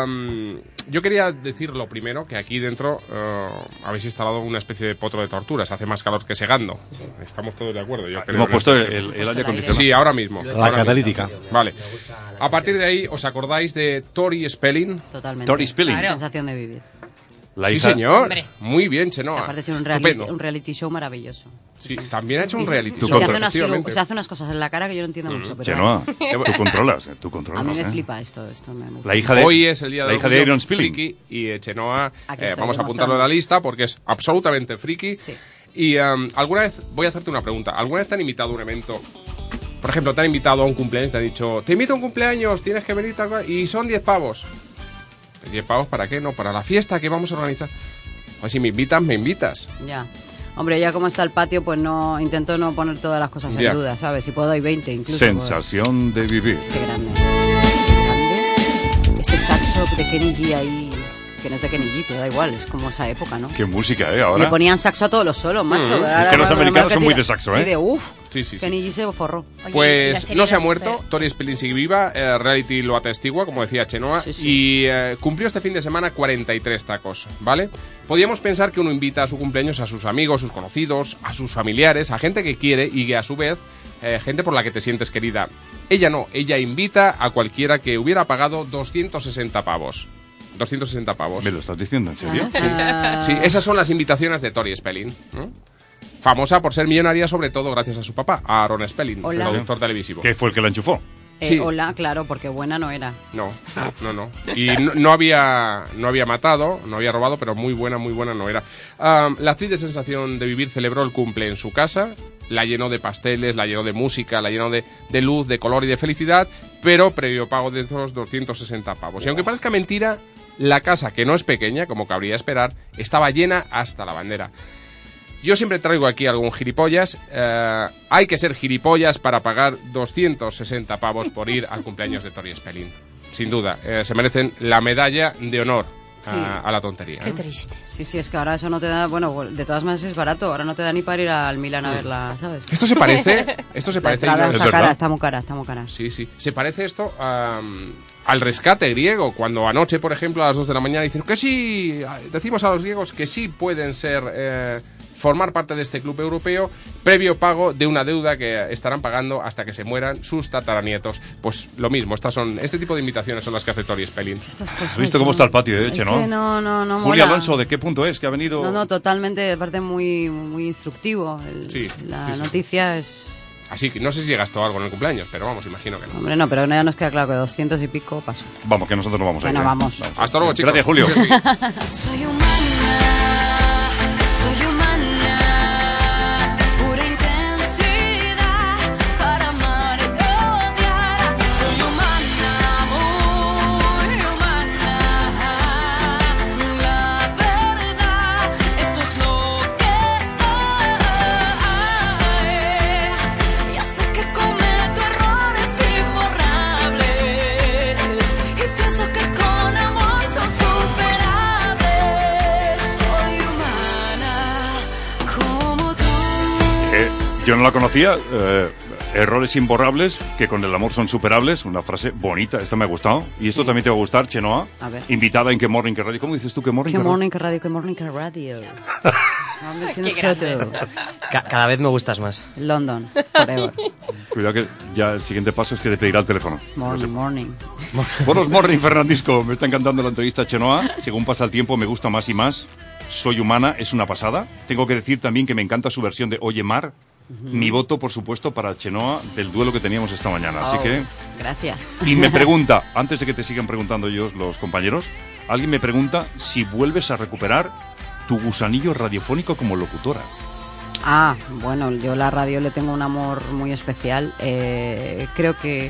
Am, yo quería decir lo primero, que aquí dentro eh, habéis instalado una especie de potro de torturas. Hace más calor que segando. Estamos todos de acuerdo. Yo creo, Hemos en puesto el, este- el- el aire acondicionado. Sí, ahora mismo. La ahora catalítica. mismo. Vale. A partir de ahí, ¿os acordáis de Tori Spelling? Totalmente. Tori Spelling. Claro. Sensación de vivir. La Sí, hija- señor. Hombre. Muy bien, O Chenoa. sea, aparte ha hecho un Estupendo. reality, un reality show maravilloso. Sí, también ha hecho Y un se- reality y Tú se, show. hace unas, efectivamente. se hace unas cosas en la cara que yo no entiendo mucho. Pero Chenoa, vale. tú controlas, eh, tú controlas. A mí me eh. flipa esto. esto me gusta. La hija de, Hoy es el día la del hija de orgullo Aaron Spelling. friki y eh, Chenoa, Aquí eh, estoy vamos a apuntarlo demostrando. en la lista porque es absolutamente friki. Sí. Y em, alguna vez, voy a hacerte una pregunta, ¿alguna vez te han invitado a un evento? Por ejemplo, te han invitado a un cumpleaños, te han dicho, te invito a un cumpleaños, tienes que venir tal cual", y son diez pavos. ¿diez pavos para qué? No, para la fiesta que vamos a organizar. Pues si me invitas, me invitas. Ya. Hombre, ya como está el patio, pues no intento no poner todas las cosas Ya. en duda, ¿sabes? Si puedo, doy veinte incluso. Sensación de vivir. Qué grande. Qué grande. Ese saxo de Kenny G ahí, que no es de Kenny G, pero da igual, es como esa época, ¿no? Qué música, ¿eh? Ahora. Le ponían saxo a todos los solos, macho. Mm. Ahora, Es que los ahora, americanos ahora son que muy tira- de saxo, Sí, ¿eh? de uff. Sí, sí, sí. Kenny G se forró. Oye, la Pues serie no se ha era muerto, súper- Tori Spelling sigue viva, eh, reality lo atestigua, como decía Chenoa, Sí, sí. y eh, cumplió este fin de semana cuarenta y tres tacos, ¿vale? Podríamos pensar que uno invita a su cumpleaños a sus amigos, sus conocidos, a sus familiares, a gente que quiere y que a su vez, eh, gente por la que te sientes querida. Ella no, ella invita a cualquiera que hubiera pagado doscientos sesenta pavos. doscientos sesenta pavos. ¿Me lo estás diciendo en serio? Ah. Sí, esas son las invitaciones de Tori Spelling, ¿no? Famosa por ser millonaria sobre todo gracias a su papá, a Aaron Spelling, Hola. productor televisivo. Que fue el que la enchufó. Eh, Sí. Hola, claro, porque buena no era. No, no, no. Y no, no había no había matado, no había robado, pero muy buena, muy buena no era. Am, la actriz de Sensación de Vivir celebró el cumple en su casa, la llenó de pasteles, la llenó de música, la llenó de, de luz, de color y de felicidad, pero previo pago de esos doscientos sesenta pavos. Y aunque parezca mentira, la casa, que no es pequeña, como cabría esperar, estaba llena hasta la bandera. Yo siempre traigo aquí algún gilipollas. eh, hay que ser gilipollas para pagar doscientos sesenta pavos por ir al cumpleaños de Tori Spelling. Sin duda, eh, se merecen la medalla de honor a, Sí. a la tontería. Qué ¿eh? triste. Sí, sí, es que ahora eso no te da... Bueno, de todas maneras es barato. Ahora no te da ni para ir al Milán a verla, ¿sabes? Esto se parece, esto se La parece. entrada Inés. está ¿Es cara, verdad? está muy cara, está muy cara. Sí, sí. Se parece esto am, al rescate griego, cuando anoche, por ejemplo, a las dos de la mañana dicen que sí, decimos a los griegos que sí pueden ser, eh, formar parte de este club europeo, previo pago de una deuda que estarán pagando hasta que se mueran sus tataranietos. Pues lo mismo, estas son, este tipo de invitaciones son las que hace Tori Spelling. Estas cosas ¿Has visto cómo son- está el patio, eh, Es Chenoa? que no, no, no Julia mola. Alonso, ¿de qué punto es? Que ha venido... No, no, totalmente, de parte muy, muy instructivo. El- Sí, la sí, sí. noticia es... Así que no sé si gastó algo en el cumpleaños, pero vamos, imagino que no. Hombre, no, pero ya nos queda claro que doscientos y pico paso. Vamos, que nosotros no vamos a Que ir. no ¿eh? vamos. Hasta luego, chicos. Gracias, Julio. Soy humana, soy humana, pura intensidad para amar y odiar. Soy humana, muy humana, la verdad, esto es lo que hay. Ya sé que cometo errores imborrables y pienso que con amor son superables. Soy humana como tú. Eh, yo no la conocía. eh, errores imborrables que con el amor son superables. Una frase bonita. Esta me ha gustado. Y esto también te va a gustar, Chenoa. A ver. Invitada en Qué Morning, Qué Radio. ¿Cómo dices tú, Qué Morning, Qué Qué Radio? morning, qué radio, qué morning, qué radio. Qué grande. Ca- cada vez me gustas más. London, forever. Cuidado que ya el siguiente paso es que te pedirá el teléfono. Morning, morning. Buenos morning, Fernandisco. Me está encantando la entrevista a Chenoa. Según pasa el tiempo, me gusta más y más. Soy humana, es una pasada. Tengo que decir también que me encanta su versión de Oye Mar. Mi voto, por supuesto, para Chenoa del duelo que teníamos esta mañana. Así Oh, que... Gracias. Y me pregunta, antes de que te sigan preguntando ellos, los compañeros, alguien me pregunta si vuelves a recuperar tu gusanillo radiofónico como locutora. Ah, bueno, yo a la radio le tengo un amor muy especial. Eh, creo que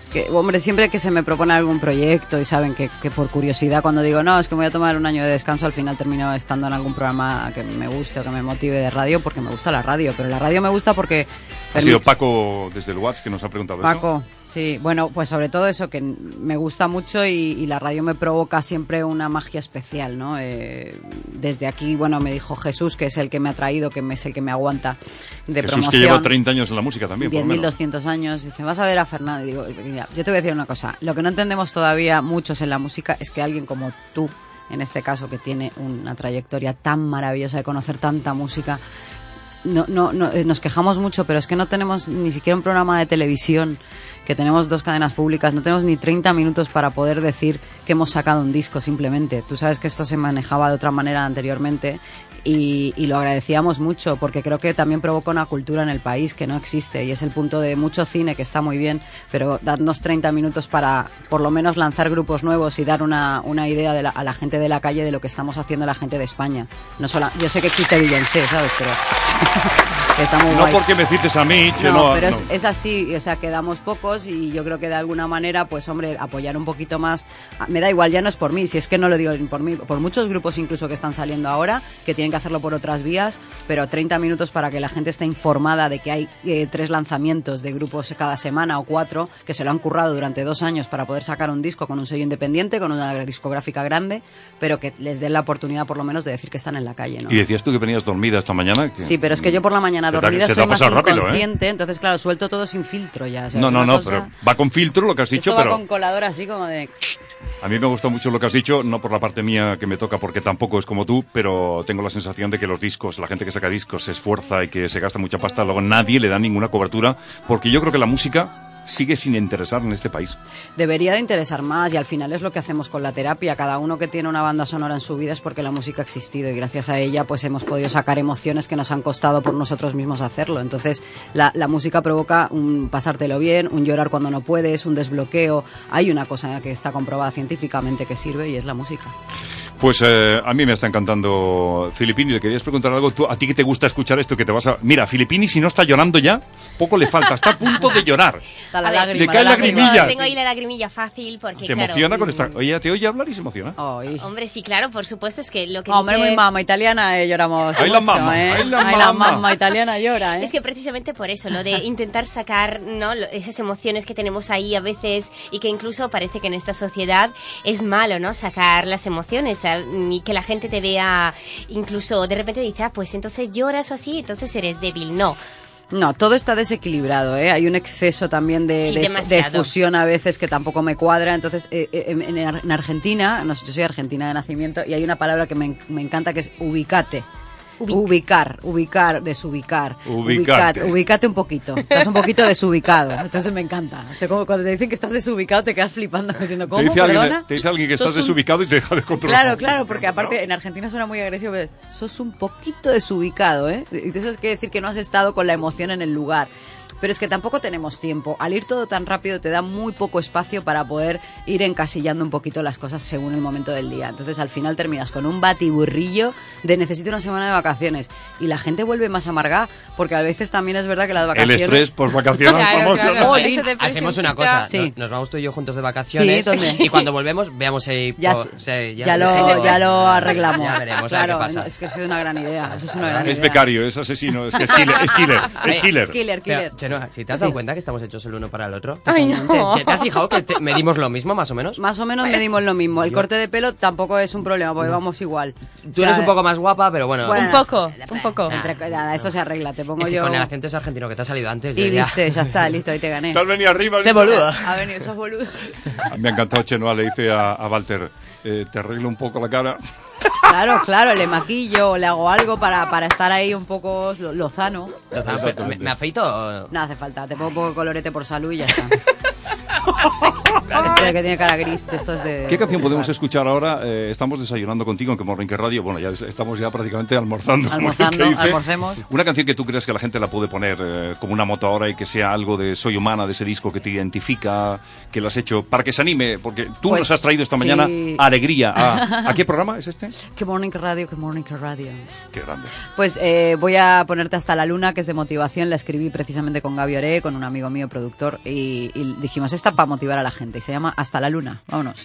que, hombre, siempre que se me propone algún proyecto y saben que, que por curiosidad cuando digo, no, es que me voy a tomar un año de descanso, al final termino estando en algún programa que me guste o que me motive de radio, porque me gusta la radio, pero la radio me gusta porque... Ha sido Paco desde el WhatsApp que nos ha preguntado Paco, eso. sí, bueno, pues sobre todo eso, que me gusta mucho y, y la radio me provoca siempre una magia especial, ¿no? Eh, desde aquí, bueno, me dijo Jesús, que es el que me ha traído, que es el que me aguanta de Jesús, promoción. que lleva treinta años en la música también, por diez lo mil menos. doscientos años, dice, vas a ver a Fernando, y digo, mira, yo te voy a decir una cosa, lo que no entendemos todavía muchos en la música es que alguien como tú, en este caso, que tiene una trayectoria tan maravillosa de conocer tanta música, no, no, no, nos quejamos mucho, pero es que no tenemos ni siquiera un programa de televisión, que tenemos dos cadenas públicas, no tenemos ni treinta minutos para poder decir que hemos sacado un disco simplemente. Tú sabes que esto se manejaba de otra manera anteriormente y, y lo agradecíamos mucho porque creo que también provoca una cultura en el país que no existe y es el punto de mucho cine que está muy bien, pero dadnos treinta minutos para por lo menos lanzar grupos nuevos y dar una, una idea de la, a la gente de la calle de lo que estamos haciendo la gente de España. No solo, yo sé que existe Beyoncé, ¿sabes? Pero... que está muy no guay. porque me cites a mí, che, no, no, pero no. Es, es así, o sea, quedamos pocos y yo creo que de alguna manera, pues hombre, apoyar un poquito más, me da igual, ya no es por mí, si es que no lo digo por mí, por muchos grupos incluso que están saliendo ahora, que tienen que hacerlo por otras vías, pero treinta minutos para que la gente esté informada de que hay eh, tres lanzamientos de grupos cada semana o cuatro, que se lo han currado durante dos años para poder sacar un disco con un sello independiente, con una discográfica grande, pero que les den la oportunidad por lo menos de decir que están en la calle, ¿no? Y decías tú que venías dormida esta mañana. Que... Sí, pero es que yo por la mañana Se te ha- dormida se te soy ha más pasado rápido, ¿eh? inconsciente, entonces claro, suelto todo sin filtro ya. O sea, No, es no, una no, cosa- pero va con filtro lo que has dicho, Esto va pero con colador así como de... a mí me gusta mucho lo que has dicho, no por la parte mía que me toca, porque tampoco es como tú, pero tengo la sensación de que los discos, la gente que saca discos se esfuerza y que se gasta mucha pasta, luego nadie le da ninguna cobertura, porque yo creo que la música sigue sin interesar en este país. Debería de interesar más y al final es lo que hacemos con la terapia. Cada uno que tiene una banda sonora en su vida es porque la música ha existido y gracias a ella pues hemos podido sacar emociones que nos han costado por nosotros mismos hacerlo. Entonces la, la música provoca un pasártelo bien, un llorar cuando no puedes, un desbloqueo. Hay una cosa que está comprobada científicamente que sirve y es la música. Pues eh, a mí me está encantando Filippini. Le querías preguntar algo. ¿Tú, ¿A ti que te gusta escuchar esto? Que te vas a... Mira, Filippini, si no está llorando ya, poco le falta. Está a punto de llorar. Está la A ver, lágrima, Le cae la lagrimilla. lágrima. Tengo, tengo ahí la lagrimilla fácil porque, Se claro, emociona con mm, esta... Oye, te oye hablar y se emociona. Ay. Hombre, sí, claro, por supuesto, es que lo que Hombre, dice- muy mamá italiana, eh, lloramos Ay, la mucho, mamá, ¿eh? ay, la Ay, la mamá. mamá italiana llora, ¿eh? Es que precisamente por eso, lo de intentar sacar, ¿no?, lo- esas emociones que tenemos ahí a veces y que incluso parece que en esta sociedad es malo, ¿no?, sacar las emociones a- y que la gente te vea, incluso de repente dice, ah, pues entonces lloras o así, entonces eres débil. No. No, todo está desequilibrado, ¿eh? Hay un exceso también de, Sí, de, demasiado. de fusión a veces que tampoco me cuadra. Entonces, eh, eh, en, Ar- en Argentina, no, yo soy argentina de nacimiento, y hay una palabra que me, en- me encanta que es ubicate. Ubi- Ubicar, ubicar, desubicar. Ubicate. Ubicate, ubicate un poquito. Estás un poquito desubicado. Entonces me encanta. Esto como cuando te dicen que estás desubicado te quedas flipando diciendo, Te ¿cómo? dice, alguien, ¿Perdona? te dice alguien que Sos estás un- desubicado y te deja de controlar. Claro, claro, porque aparte en Argentina suena muy agresivo, pero es, sos un poquito desubicado, ¿eh? Y eso quiere decir que no has estado con la emoción en el lugar. Pero es que tampoco tenemos tiempo. Al ir todo tan rápido te da muy poco espacio para poder ir encasillando un poquito las cosas según el momento del día. Entonces al final terminas con un batiburrillo de necesito una semana de vacaciones. Y la gente vuelve más amargada, porque a veces también es verdad que las El vacaciones... estrés post-vacacional Claro, famoso. claro. ¿no? Jolín. Eso te Hacemos una presenta- cosa, Sí. nos, nos vamos tú y yo juntos de vacaciones Sí, ¿dónde? y cuando volvemos veamos si... Ya, po- se- sí, ya, lo, ya lo arreglamos. Ya veremos a ver claro, qué pasa. no, es que eso es una gran idea. Eso es una gran Es idea. becario, es asesino, es que es killer, es killer, es Eh, killer. Es killer, Pero, killer. Chenoa, si te has Sí. dado cuenta que estamos hechos el uno para el otro. Ay, no. ¿Te, te has fijado que te- medimos lo mismo, más o menos? Más o menos medimos lo mismo. El corte de pelo tampoco es un problema, porque vamos igual. Tú eres un poco más guapa, pero bueno. Bueno, Un poco, un poco. Entre, nada, eso se arregla, te pongo Es que yo... con el acento ese argentino que te ha salido antes. Y yo ya- viste, ya está, listo, ahí te gané. Te has venido arriba. Sé boludo. Ha venido, esos boludos. Me ha encantado Chenoa, le dice a, a Walter, eh, te arreglo un poco la cara. Claro, claro, le maquillo, le hago algo para, para estar ahí un poco lo- lozano. Lo sabes, ¿Me, me afeito o...? No hace falta, te pongo un poco de colorete por salud y ya está. Este que tiene cara gris de estos de... ¿Qué canción podemos escuchar ahora? Eh, estamos desayunando contigo en Que Morning Que Radio. Bueno, ya es- estamos ya prácticamente almorzando. como Almorzando, que dice. almorcemos. Una canción que tú crees que la gente la puede poner eh, como una moto ahora y que sea algo de Soy Humana, de ese disco que te identifica, que lo has hecho, para que se anime, porque tú Pues, nos has traído esta sí. mañana alegría. ¿A, ¿a qué programa es este? Qué morning que radio, qué morning que radio. Qué grande. Pues eh, voy a ponerte Hasta la Luna, que es de motivación. La escribí precisamente con Gaby Oré, con un amigo mío, productor, y, y dijimos, esta para motivar a la gente. Y se llama Hasta la Luna. Vámonos.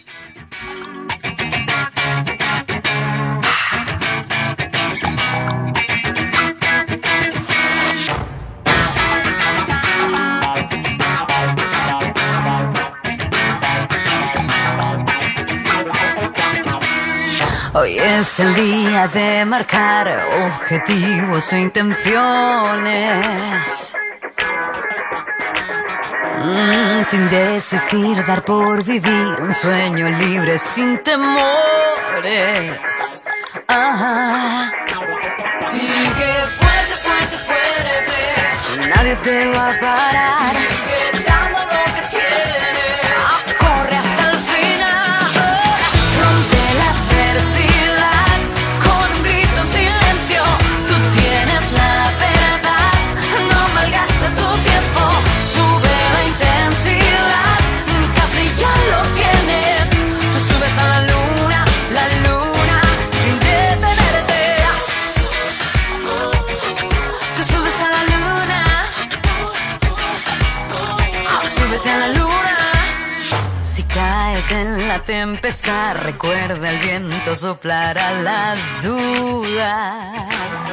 Hoy es el día de marcar objetivos e intenciones. Mm, sin desistir, dar por vivir un sueño libre sin temores. Ah, sigue fuerte, fuerte, fuerte. Nadie te va a parar. Sigue dando lo que tienes. Corre hasta el final. Rompe la adversidad con un grito en silencio. Tú tienes la verdad. No malgastes tu tiempo. Sube la intensidad. Casi ya lo tienes. Tú subes a la luna, la luna, sin detenerte. Tú subes a la luna. Súbete a la luna. Si caes en la tempestad, recuerda el viento soplará las dudas.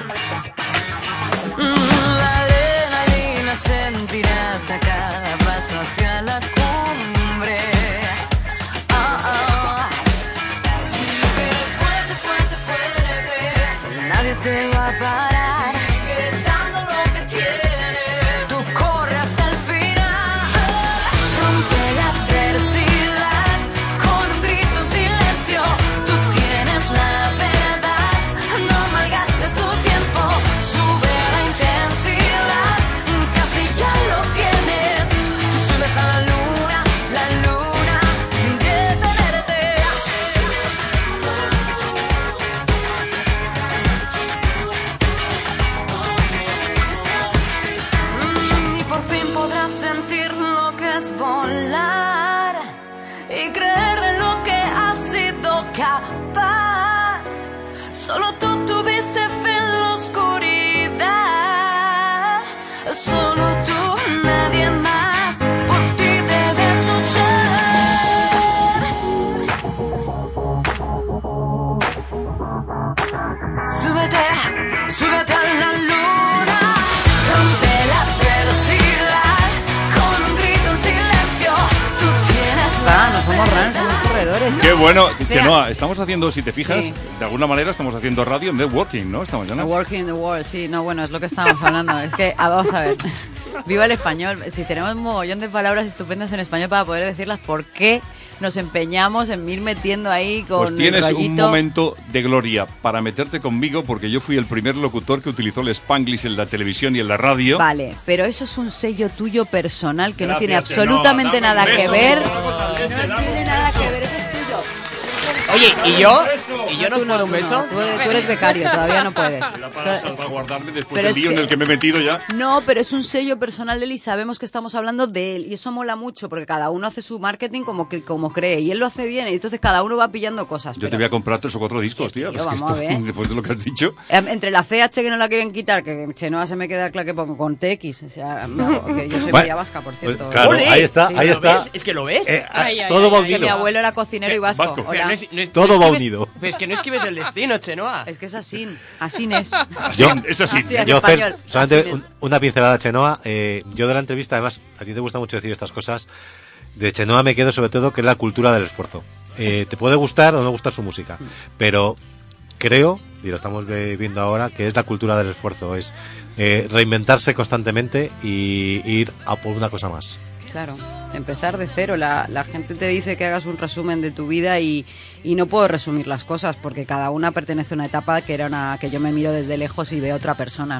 Mm, La adrenalina sentirás a cada paso hacia la cumbre. Ah, ah. Sigue fuerte, fuerte, fuerte. Nadie te va a parar. Sigue dando lo que tienes. Tú corre hasta el final. Rompe la adversidad con un grito en silencio. Tú tienes la verdad. No malgastes tu tiempo. Sube la intensidad. Casi ya lo tienes. Tú subes a la luna, la luna, sin detenerte. Mm, Y por fin podrás sentir lo que es volar y creer en lo que has sido capaz. Solo tú tuviste fe en la oscuridad. Solo tú, nadie más. Por ti debes luchar. Súbete, súbete a la luna. Rompe la adversidad con un grito en silencio. Tú tienes Va, no somos runners, somos corredores. Qué bueno, O sea, Chenoa, estamos haciendo, si te fijas, Sí. de alguna manera estamos haciendo radio en networking, ¿no? Esta mañana. Working the world, sí, no, bueno, es lo que estábamos hablando. Es que, ah, vamos a ver, viva el español. Si tenemos un mogollón de palabras estupendas en español para poder decirlas, ¿por qué nos empeñamos en ir metiendo ahí con Pues tienes el un rollito? momento de gloria para meterte conmigo porque yo fui el primer locutor que utilizó el Spanglish en la televisión y en la radio. Vale, pero eso es un sello tuyo personal que no Gracias, tiene absolutamente Chenoa, nada dame un que beso. ver. No tiene nada que ver, eso es tuyo. Oye, ¿y yo? ¿Y yo no Tú puedo un tú beso? Tú, tú eres becario, todavía no puedes. Era para Solo- salvaguardarme después pero del es lío en que- el que me he metido ya. No, pero es un sello personal de él y sabemos que estamos hablando de él. Y eso mola mucho porque cada uno hace su marketing como, que- como cree. Y él lo hace bien. Y entonces cada uno va pillando cosas. Yo pero- te voy a comprar tres o cuatro discos, tío. tío, Es que vamos esto, a ver. después de lo que has dicho. Eh, Entre la C H que no la quieren quitar, que Chenoa se me queda claro que pongo con T X. O sea, no, que yo soy Bueno, media vasca, por cierto. pues, claro, ¡Ole! ahí está, Sí, ahí ¿lo está. ¿Ves? Es que lo ves. Eh, ah, Ay, ay, todo ay, va ay, Es que mi unido. abuelo era cocinero y vasco. vasco. Pero Hola. no es- no es- Todo no va esquives- unido. Pero es que no esquives el destino, Chenoa. Es que es así. Así es. Así, Yo- es así. Así es. Yo, Fer, español, solamente así un- es. una pincelada, Chenoa. Eh, yo de la entrevista, además, a ti te gusta mucho decir estas cosas. De Chenoa me quedo sobre todo que es la cultura del esfuerzo. Eh, te puede gustar o no gustar su música, pero creo, y lo estamos ve- viendo ahora, que es la cultura del esfuerzo. Es eh, reinventarse constantemente y ir a por una cosa más. Claro, empezar de cero. La, la gente te dice que hagas un resumen de tu vida y, y no puedo resumir las cosas porque cada una pertenece a una etapa que era una que yo me miro desde lejos y veo otra persona, ¿no?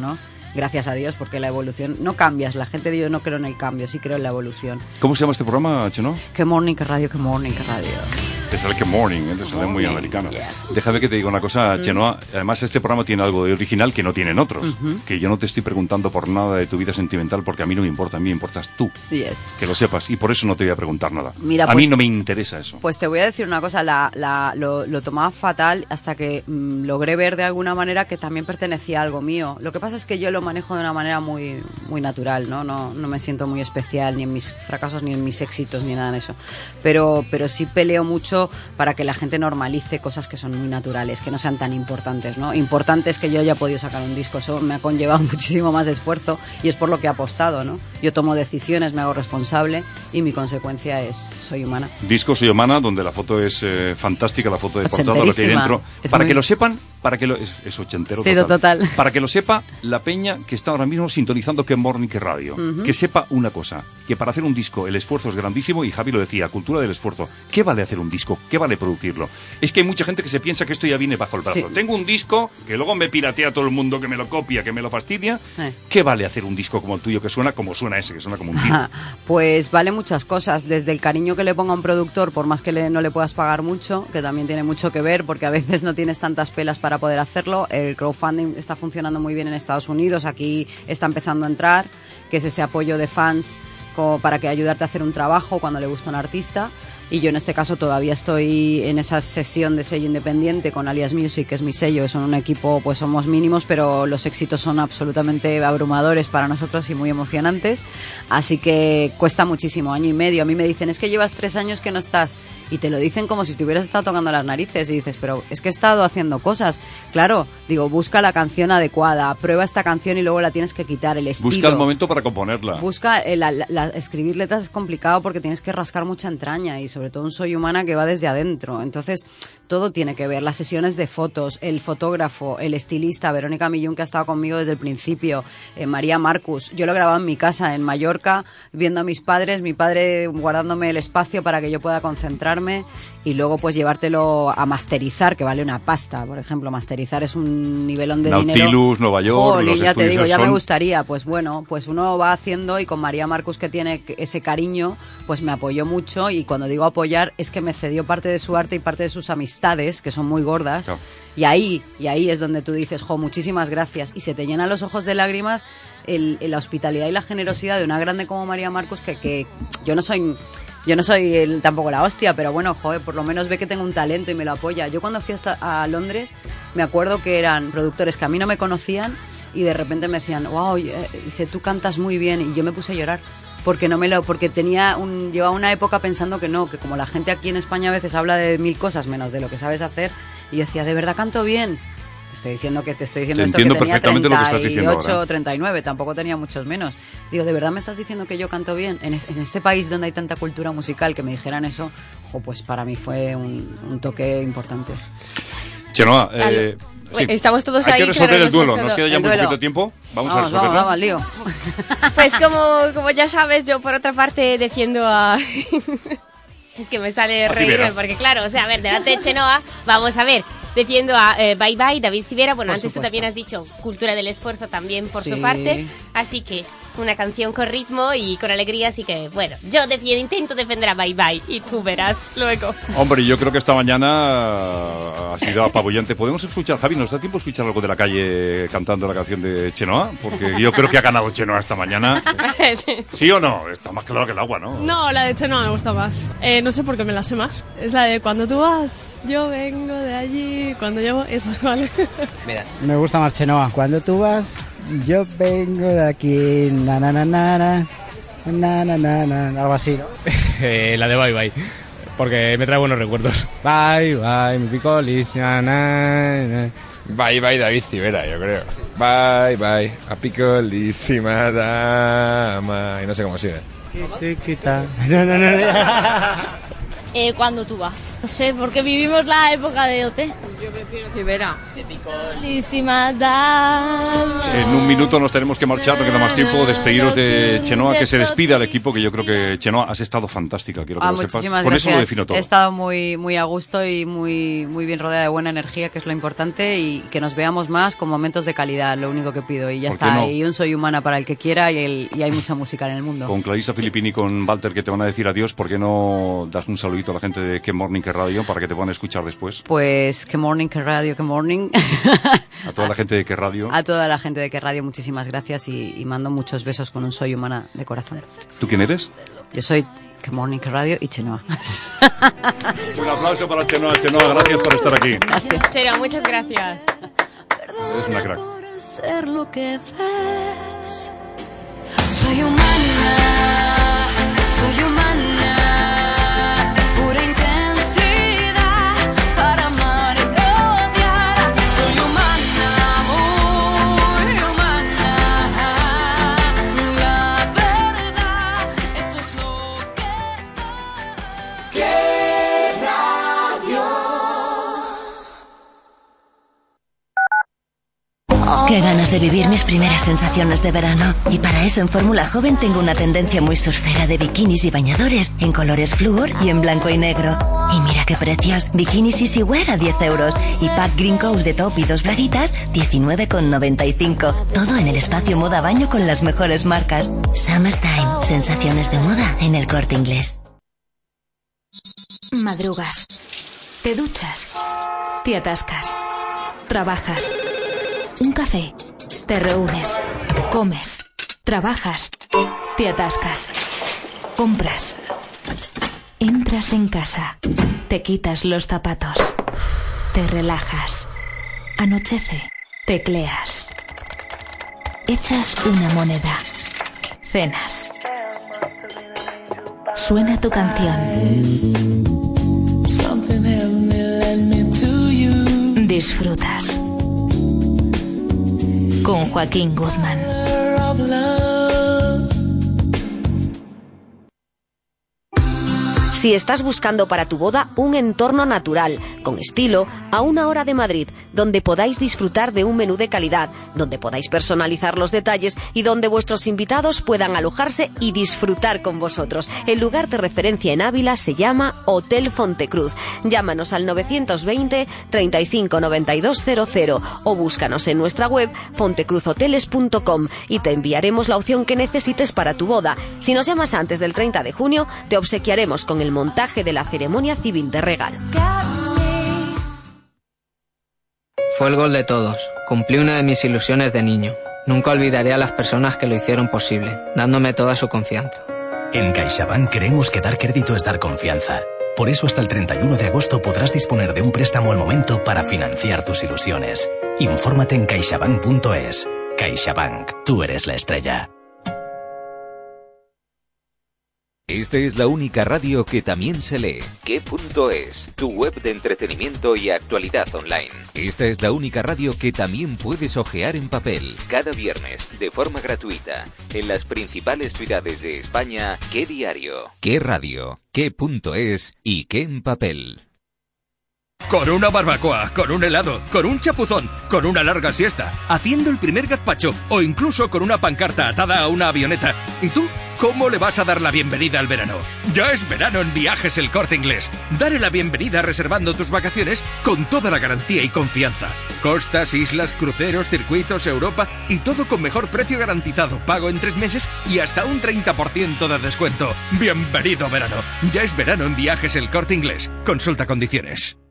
gracias a Dios, porque la evolución no cambias. La gente dice yo no creo en el cambio, sí creo en la evolución. ¿Cómo se llama este programa, Chenoa? Qué morning, qué radio, qué morning, qué radio. Te sale que morning, ¿eh? Te sale muy americano. Déjame que te diga una cosa, mm. Chenoa. Además, este programa tiene algo de original que no tienen otros. Uh-huh. Que yo no te estoy preguntando por nada de tu vida sentimental, porque a mí no me importa, a mí me importas tú. Yes. Que lo sepas, y por eso no te voy a preguntar nada. Mira, a pues, mí no me interesa eso. Pues te voy a decir una cosa, la, la, lo, lo tomaba fatal hasta que mmm, logré ver de alguna manera que también pertenecía a algo mío. Lo que pasa es que yo lo manejo de una manera muy, muy natural, ¿no? No, no me siento muy especial ni en mis fracasos, ni en mis éxitos, ni nada de eso. Pero, pero sí peleo mucho para que la gente normalice cosas que son muy naturales, que no sean tan importantes, ¿no? Importante es que yo haya podido sacar un disco, eso me ha conllevado muchísimo más esfuerzo y es por lo que he apostado, ¿no? Yo tomo decisiones, me hago responsable y mi consecuencia es soy humana. Disco Soy Humana, donde la foto es eh, fantástica, la foto de portada, lo que hay dentro. Es para muy... que lo sepan, para que lo es, es ochentero sí, total. total. Para que lo sepa la peña que está ahora mismo sintonizando que Morning, que radio. Uh-huh. Que sepa una cosa, que para hacer un disco el esfuerzo es grandísimo y Javi lo decía, cultura del esfuerzo. ¿Qué vale hacer un disco? ¿Qué vale producirlo? Es que hay mucha gente que se piensa que esto ya viene bajo el brazo. Sí. Tengo un disco que luego me piratea todo el mundo, que me lo copia, que me lo fastidia. Eh. ¿Qué vale hacer un disco como el tuyo que suena como suena ese, que suena como un tío? Pues vale muchas cosas, desde el cariño que le ponga a un productor, por más que le, no le puedas pagar mucho, que también tiene mucho que ver, porque a veces no tienes tantas pelas para poder hacerlo. El crowdfunding está funcionando muy bien en Estados Unidos, aquí está empezando a entrar, que es ese apoyo de fans como para que ayudarte a hacer un trabajo cuando le gusta un artista. Y yo en este caso todavía estoy en esa sesión de sello independiente con Alias Music, que es mi sello, son un equipo, pues somos mínimos, pero los éxitos son absolutamente abrumadores para nosotros y muy emocionantes, así que cuesta muchísimo, año y medio. A mí me dicen, es que llevas tres años que no estás, y te lo dicen como si estuvieras estado tocando las narices, y dices, pero es que he estado haciendo cosas. Claro, digo, busca la canción adecuada, prueba esta canción y luego la tienes que quitar, el estilo. Busca el momento para componerla. Busca, eh, la, la, la, escribir letras es complicado porque tienes que rascar mucha entraña y sobre todo un Soy Humana que va desde adentro. Entonces, todo tiene que ver. Las sesiones de fotos, el fotógrafo, el estilista, Verónica Millún, que ha estado conmigo desde el principio, eh, María Marcus. Yo lo grababa en mi casa, en Mallorca, viendo a mis padres, mi padre guardándome el espacio para que yo pueda concentrarme y luego pues llevártelo a masterizar, que vale una pasta. Por ejemplo, masterizar es un nivelón de Nautilus, dinero. Nautilus, Nueva York, Jolín, los ya te digo, ya son... me gustaría. Pues bueno, pues uno va haciendo y con María Marcus, que tiene ese cariño, pues me apoyó mucho, y cuando digo apoyar es que me cedió parte de su arte y parte de sus amistades, que son muy gordas, no. y ahí y ahí es donde tú dices, jo, muchísimas gracias, y se te llenan los ojos de lágrimas el, el, la hospitalidad y la generosidad de una grande como María Marcus, que, que yo no soy... Yo no soy el, tampoco la hostia, pero bueno, joder, por lo menos ve que tengo un talento y me lo apoya. Yo cuando fui hasta a Londres, me acuerdo que eran productores que a mí no me conocían y de repente me decían, wow, dice, tú cantas muy bien, y yo me puse a llorar. Porque no me lo, porque tenía un, llevaba una época pensando que no, que como la gente aquí en España a veces habla de mil cosas menos de lo que sabes hacer, y yo decía, ¿de verdad canto bien? Te estoy diciendo que te estoy diciendo te esto que tenía treinta y ocho, treinta y nueve, tampoco tenía muchos menos. Digo, ¿de verdad me estás diciendo que yo canto bien? En, es, en este país donde hay tanta cultura musical, que me dijeran eso, jo, pues para mí fue un, un toque importante. Chenoa, eh, sí. Estamos todos hay ahí. que resolver claro, el duelo, nos nos queda ya muy poquito tiempo. Vamos, vamos a resolverlo. Vamos, vamos, lío. Pues como, como ya sabes, yo por otra parte defiendo a... Es que me sale reírme porque claro, o sea, a ver, delante de Chenoa, vamos a ver, defiendo a eh, Bye Bye, David Civera, bueno, por antes supuesto. Tú también has dicho cultura del esfuerzo también por sí. su parte, así que una canción con ritmo y con alegría, así que bueno, yo defiendo, intento defender a Bye Bye y tú verás luego. Hombre, yo creo que esta mañana ha sido apabullante. ¿Podemos escuchar, Javi, nos da tiempo a escuchar algo de la calle cantando la canción de Chenoa? Porque yo creo que ha ganado Chenoa esta mañana. ¿Sí o no? Está más claro que el agua, ¿no? No, la de Chenoa me gusta más. Eh, no sé por qué me la sé más. Es la de cuando tú vas, yo vengo de allí, cuando llevo, eso, ¿vale? Mira, me gusta más Chenoa. Cuando tú vas, yo vengo de aquí, na na na na na, na na na na, algo así, ¿no? eh, la de Bye Bye, porque me trae buenos recuerdos. Bye Bye, mi picolis, na na na. Bye Bye David Civera, yo creo. Bye Bye, a picolísima dama, y no sé cómo sigue. No, no, no, no. Eh, cuando tú vas. No sé, porque vivimos la época de O T. Yo prefiero Rivera. En un minuto nos tenemos que marchar, no queda más tiempo. Despediros de Chenoa, que se despida el equipo, que yo creo que Chenoa has estado fantástica, quiero que Ah, lo sepas. muchísimas Con gracias. eso lo defino todo. He estado muy, muy a gusto y muy, muy bien rodeada de buena energía, que es lo importante, y que nos veamos más con momentos de calidad, lo único que pido. Y ya ¿Por qué está. no? Y un Soy Humana para el que quiera, y, el, y hay mucha música en el mundo. Con Clarissa Filippini y con Walter, que te van a decir adiós, ¿por qué no das un saludito a la gente de Qué Morning, Qué Radio para que te puedan escuchar después? Pues qué morning, qué radio, qué morning. A toda la gente de Qué Radio. A toda la gente de qué radio, muchísimas gracias, y, y mando muchos besos con un Soy Humana de corazón. ¿Tú quién eres? Yo soy qué morning, qué radio y Chenoa. Un aplauso para Chenoa. Chenoa, gracias por estar aquí. Chera, muchas gracias. Eres una crack. Ser lo que ves. Soy humana, soy humana, pura intensidad para amar y odiar. Soy humana, muy humana, la verdad, eso es lo que ¿Qué radio? Qué ganas de vivir mis primeras sensaciones de verano. Y para eso en Fórmula Joven tengo una tendencia muy surfera de bikinis y bañadores en colores flúor y en blanco y negro. Y mira qué precios. Bikinis Easy Wear a diez euros y pack Green Coat de top y dos braguitas diecinueve con noventa y cinco. Todo en el espacio Moda Baño con las mejores marcas. Summertime. Sensaciones de moda en El Corte Inglés. Madrugas. Te duchas. Te atascas. Trabajas. Un café. Te reúnes. Comes. Trabajas. Te atascas. Compras. Entras en casa. Te quitas los zapatos. Te relajas. Anochece. Tecleas. Echas una moneda. Cenas. Suena tu canción. Disfrutas. Con Joaquín Guzmán. Si estás buscando para tu boda un entorno natural, con estilo, a una hora de Madrid, donde podáis disfrutar de un menú de calidad, donde podáis personalizar los detalles y donde vuestros invitados puedan alojarse y disfrutar con vosotros. El lugar de referencia en Ávila se llama Hotel Fontecruz. Llámanos al novecientos veinte, treinta y cinco, noventa y dos cero cero o búscanos en nuestra web fontecruz hoteles punto com y te enviaremos la opción que necesites para tu boda. Si nos llamas antes del treinta de junio, te obsequiaremos con el montaje de la ceremonia civil de regalo. Fue el gol de todos. Cumplí una de mis ilusiones de niño. Nunca olvidaré a las personas que lo hicieron posible, dándome toda su confianza. En CaixaBank creemos que dar crédito es dar confianza. Por eso hasta el treinta y uno de agosto podrás disponer de un préstamo al momento para financiar tus ilusiones. Infórmate en caixabank punto es. CaixaBank, tú eres la estrella. Esta es la única radio que también se lee. ¿Qué punto es? Tu web de entretenimiento y actualidad online. Esta es la única radio que también puedes hojear en papel. Cada viernes, de forma gratuita, en las principales ciudades de España, ¿Qué diario? ¿Qué radio? ¿Qué punto es? Y ¿Qué en papel? Con una barbacoa, con un helado, con un chapuzón, con una larga siesta, haciendo el primer gazpacho o incluso con una pancarta atada a una avioneta. ¿Y tú? ¿Cómo le vas a dar la bienvenida al verano? Ya es verano en Viajes El Corte Inglés. Dale la bienvenida reservando tus vacaciones con toda la garantía y confianza. Costas, islas, cruceros, circuitos, Europa y todo con mejor precio garantizado, pago en tres meses y hasta un treinta por ciento de descuento. Bienvenido verano. Ya es verano en Viajes El Corte Inglés. Consulta condiciones.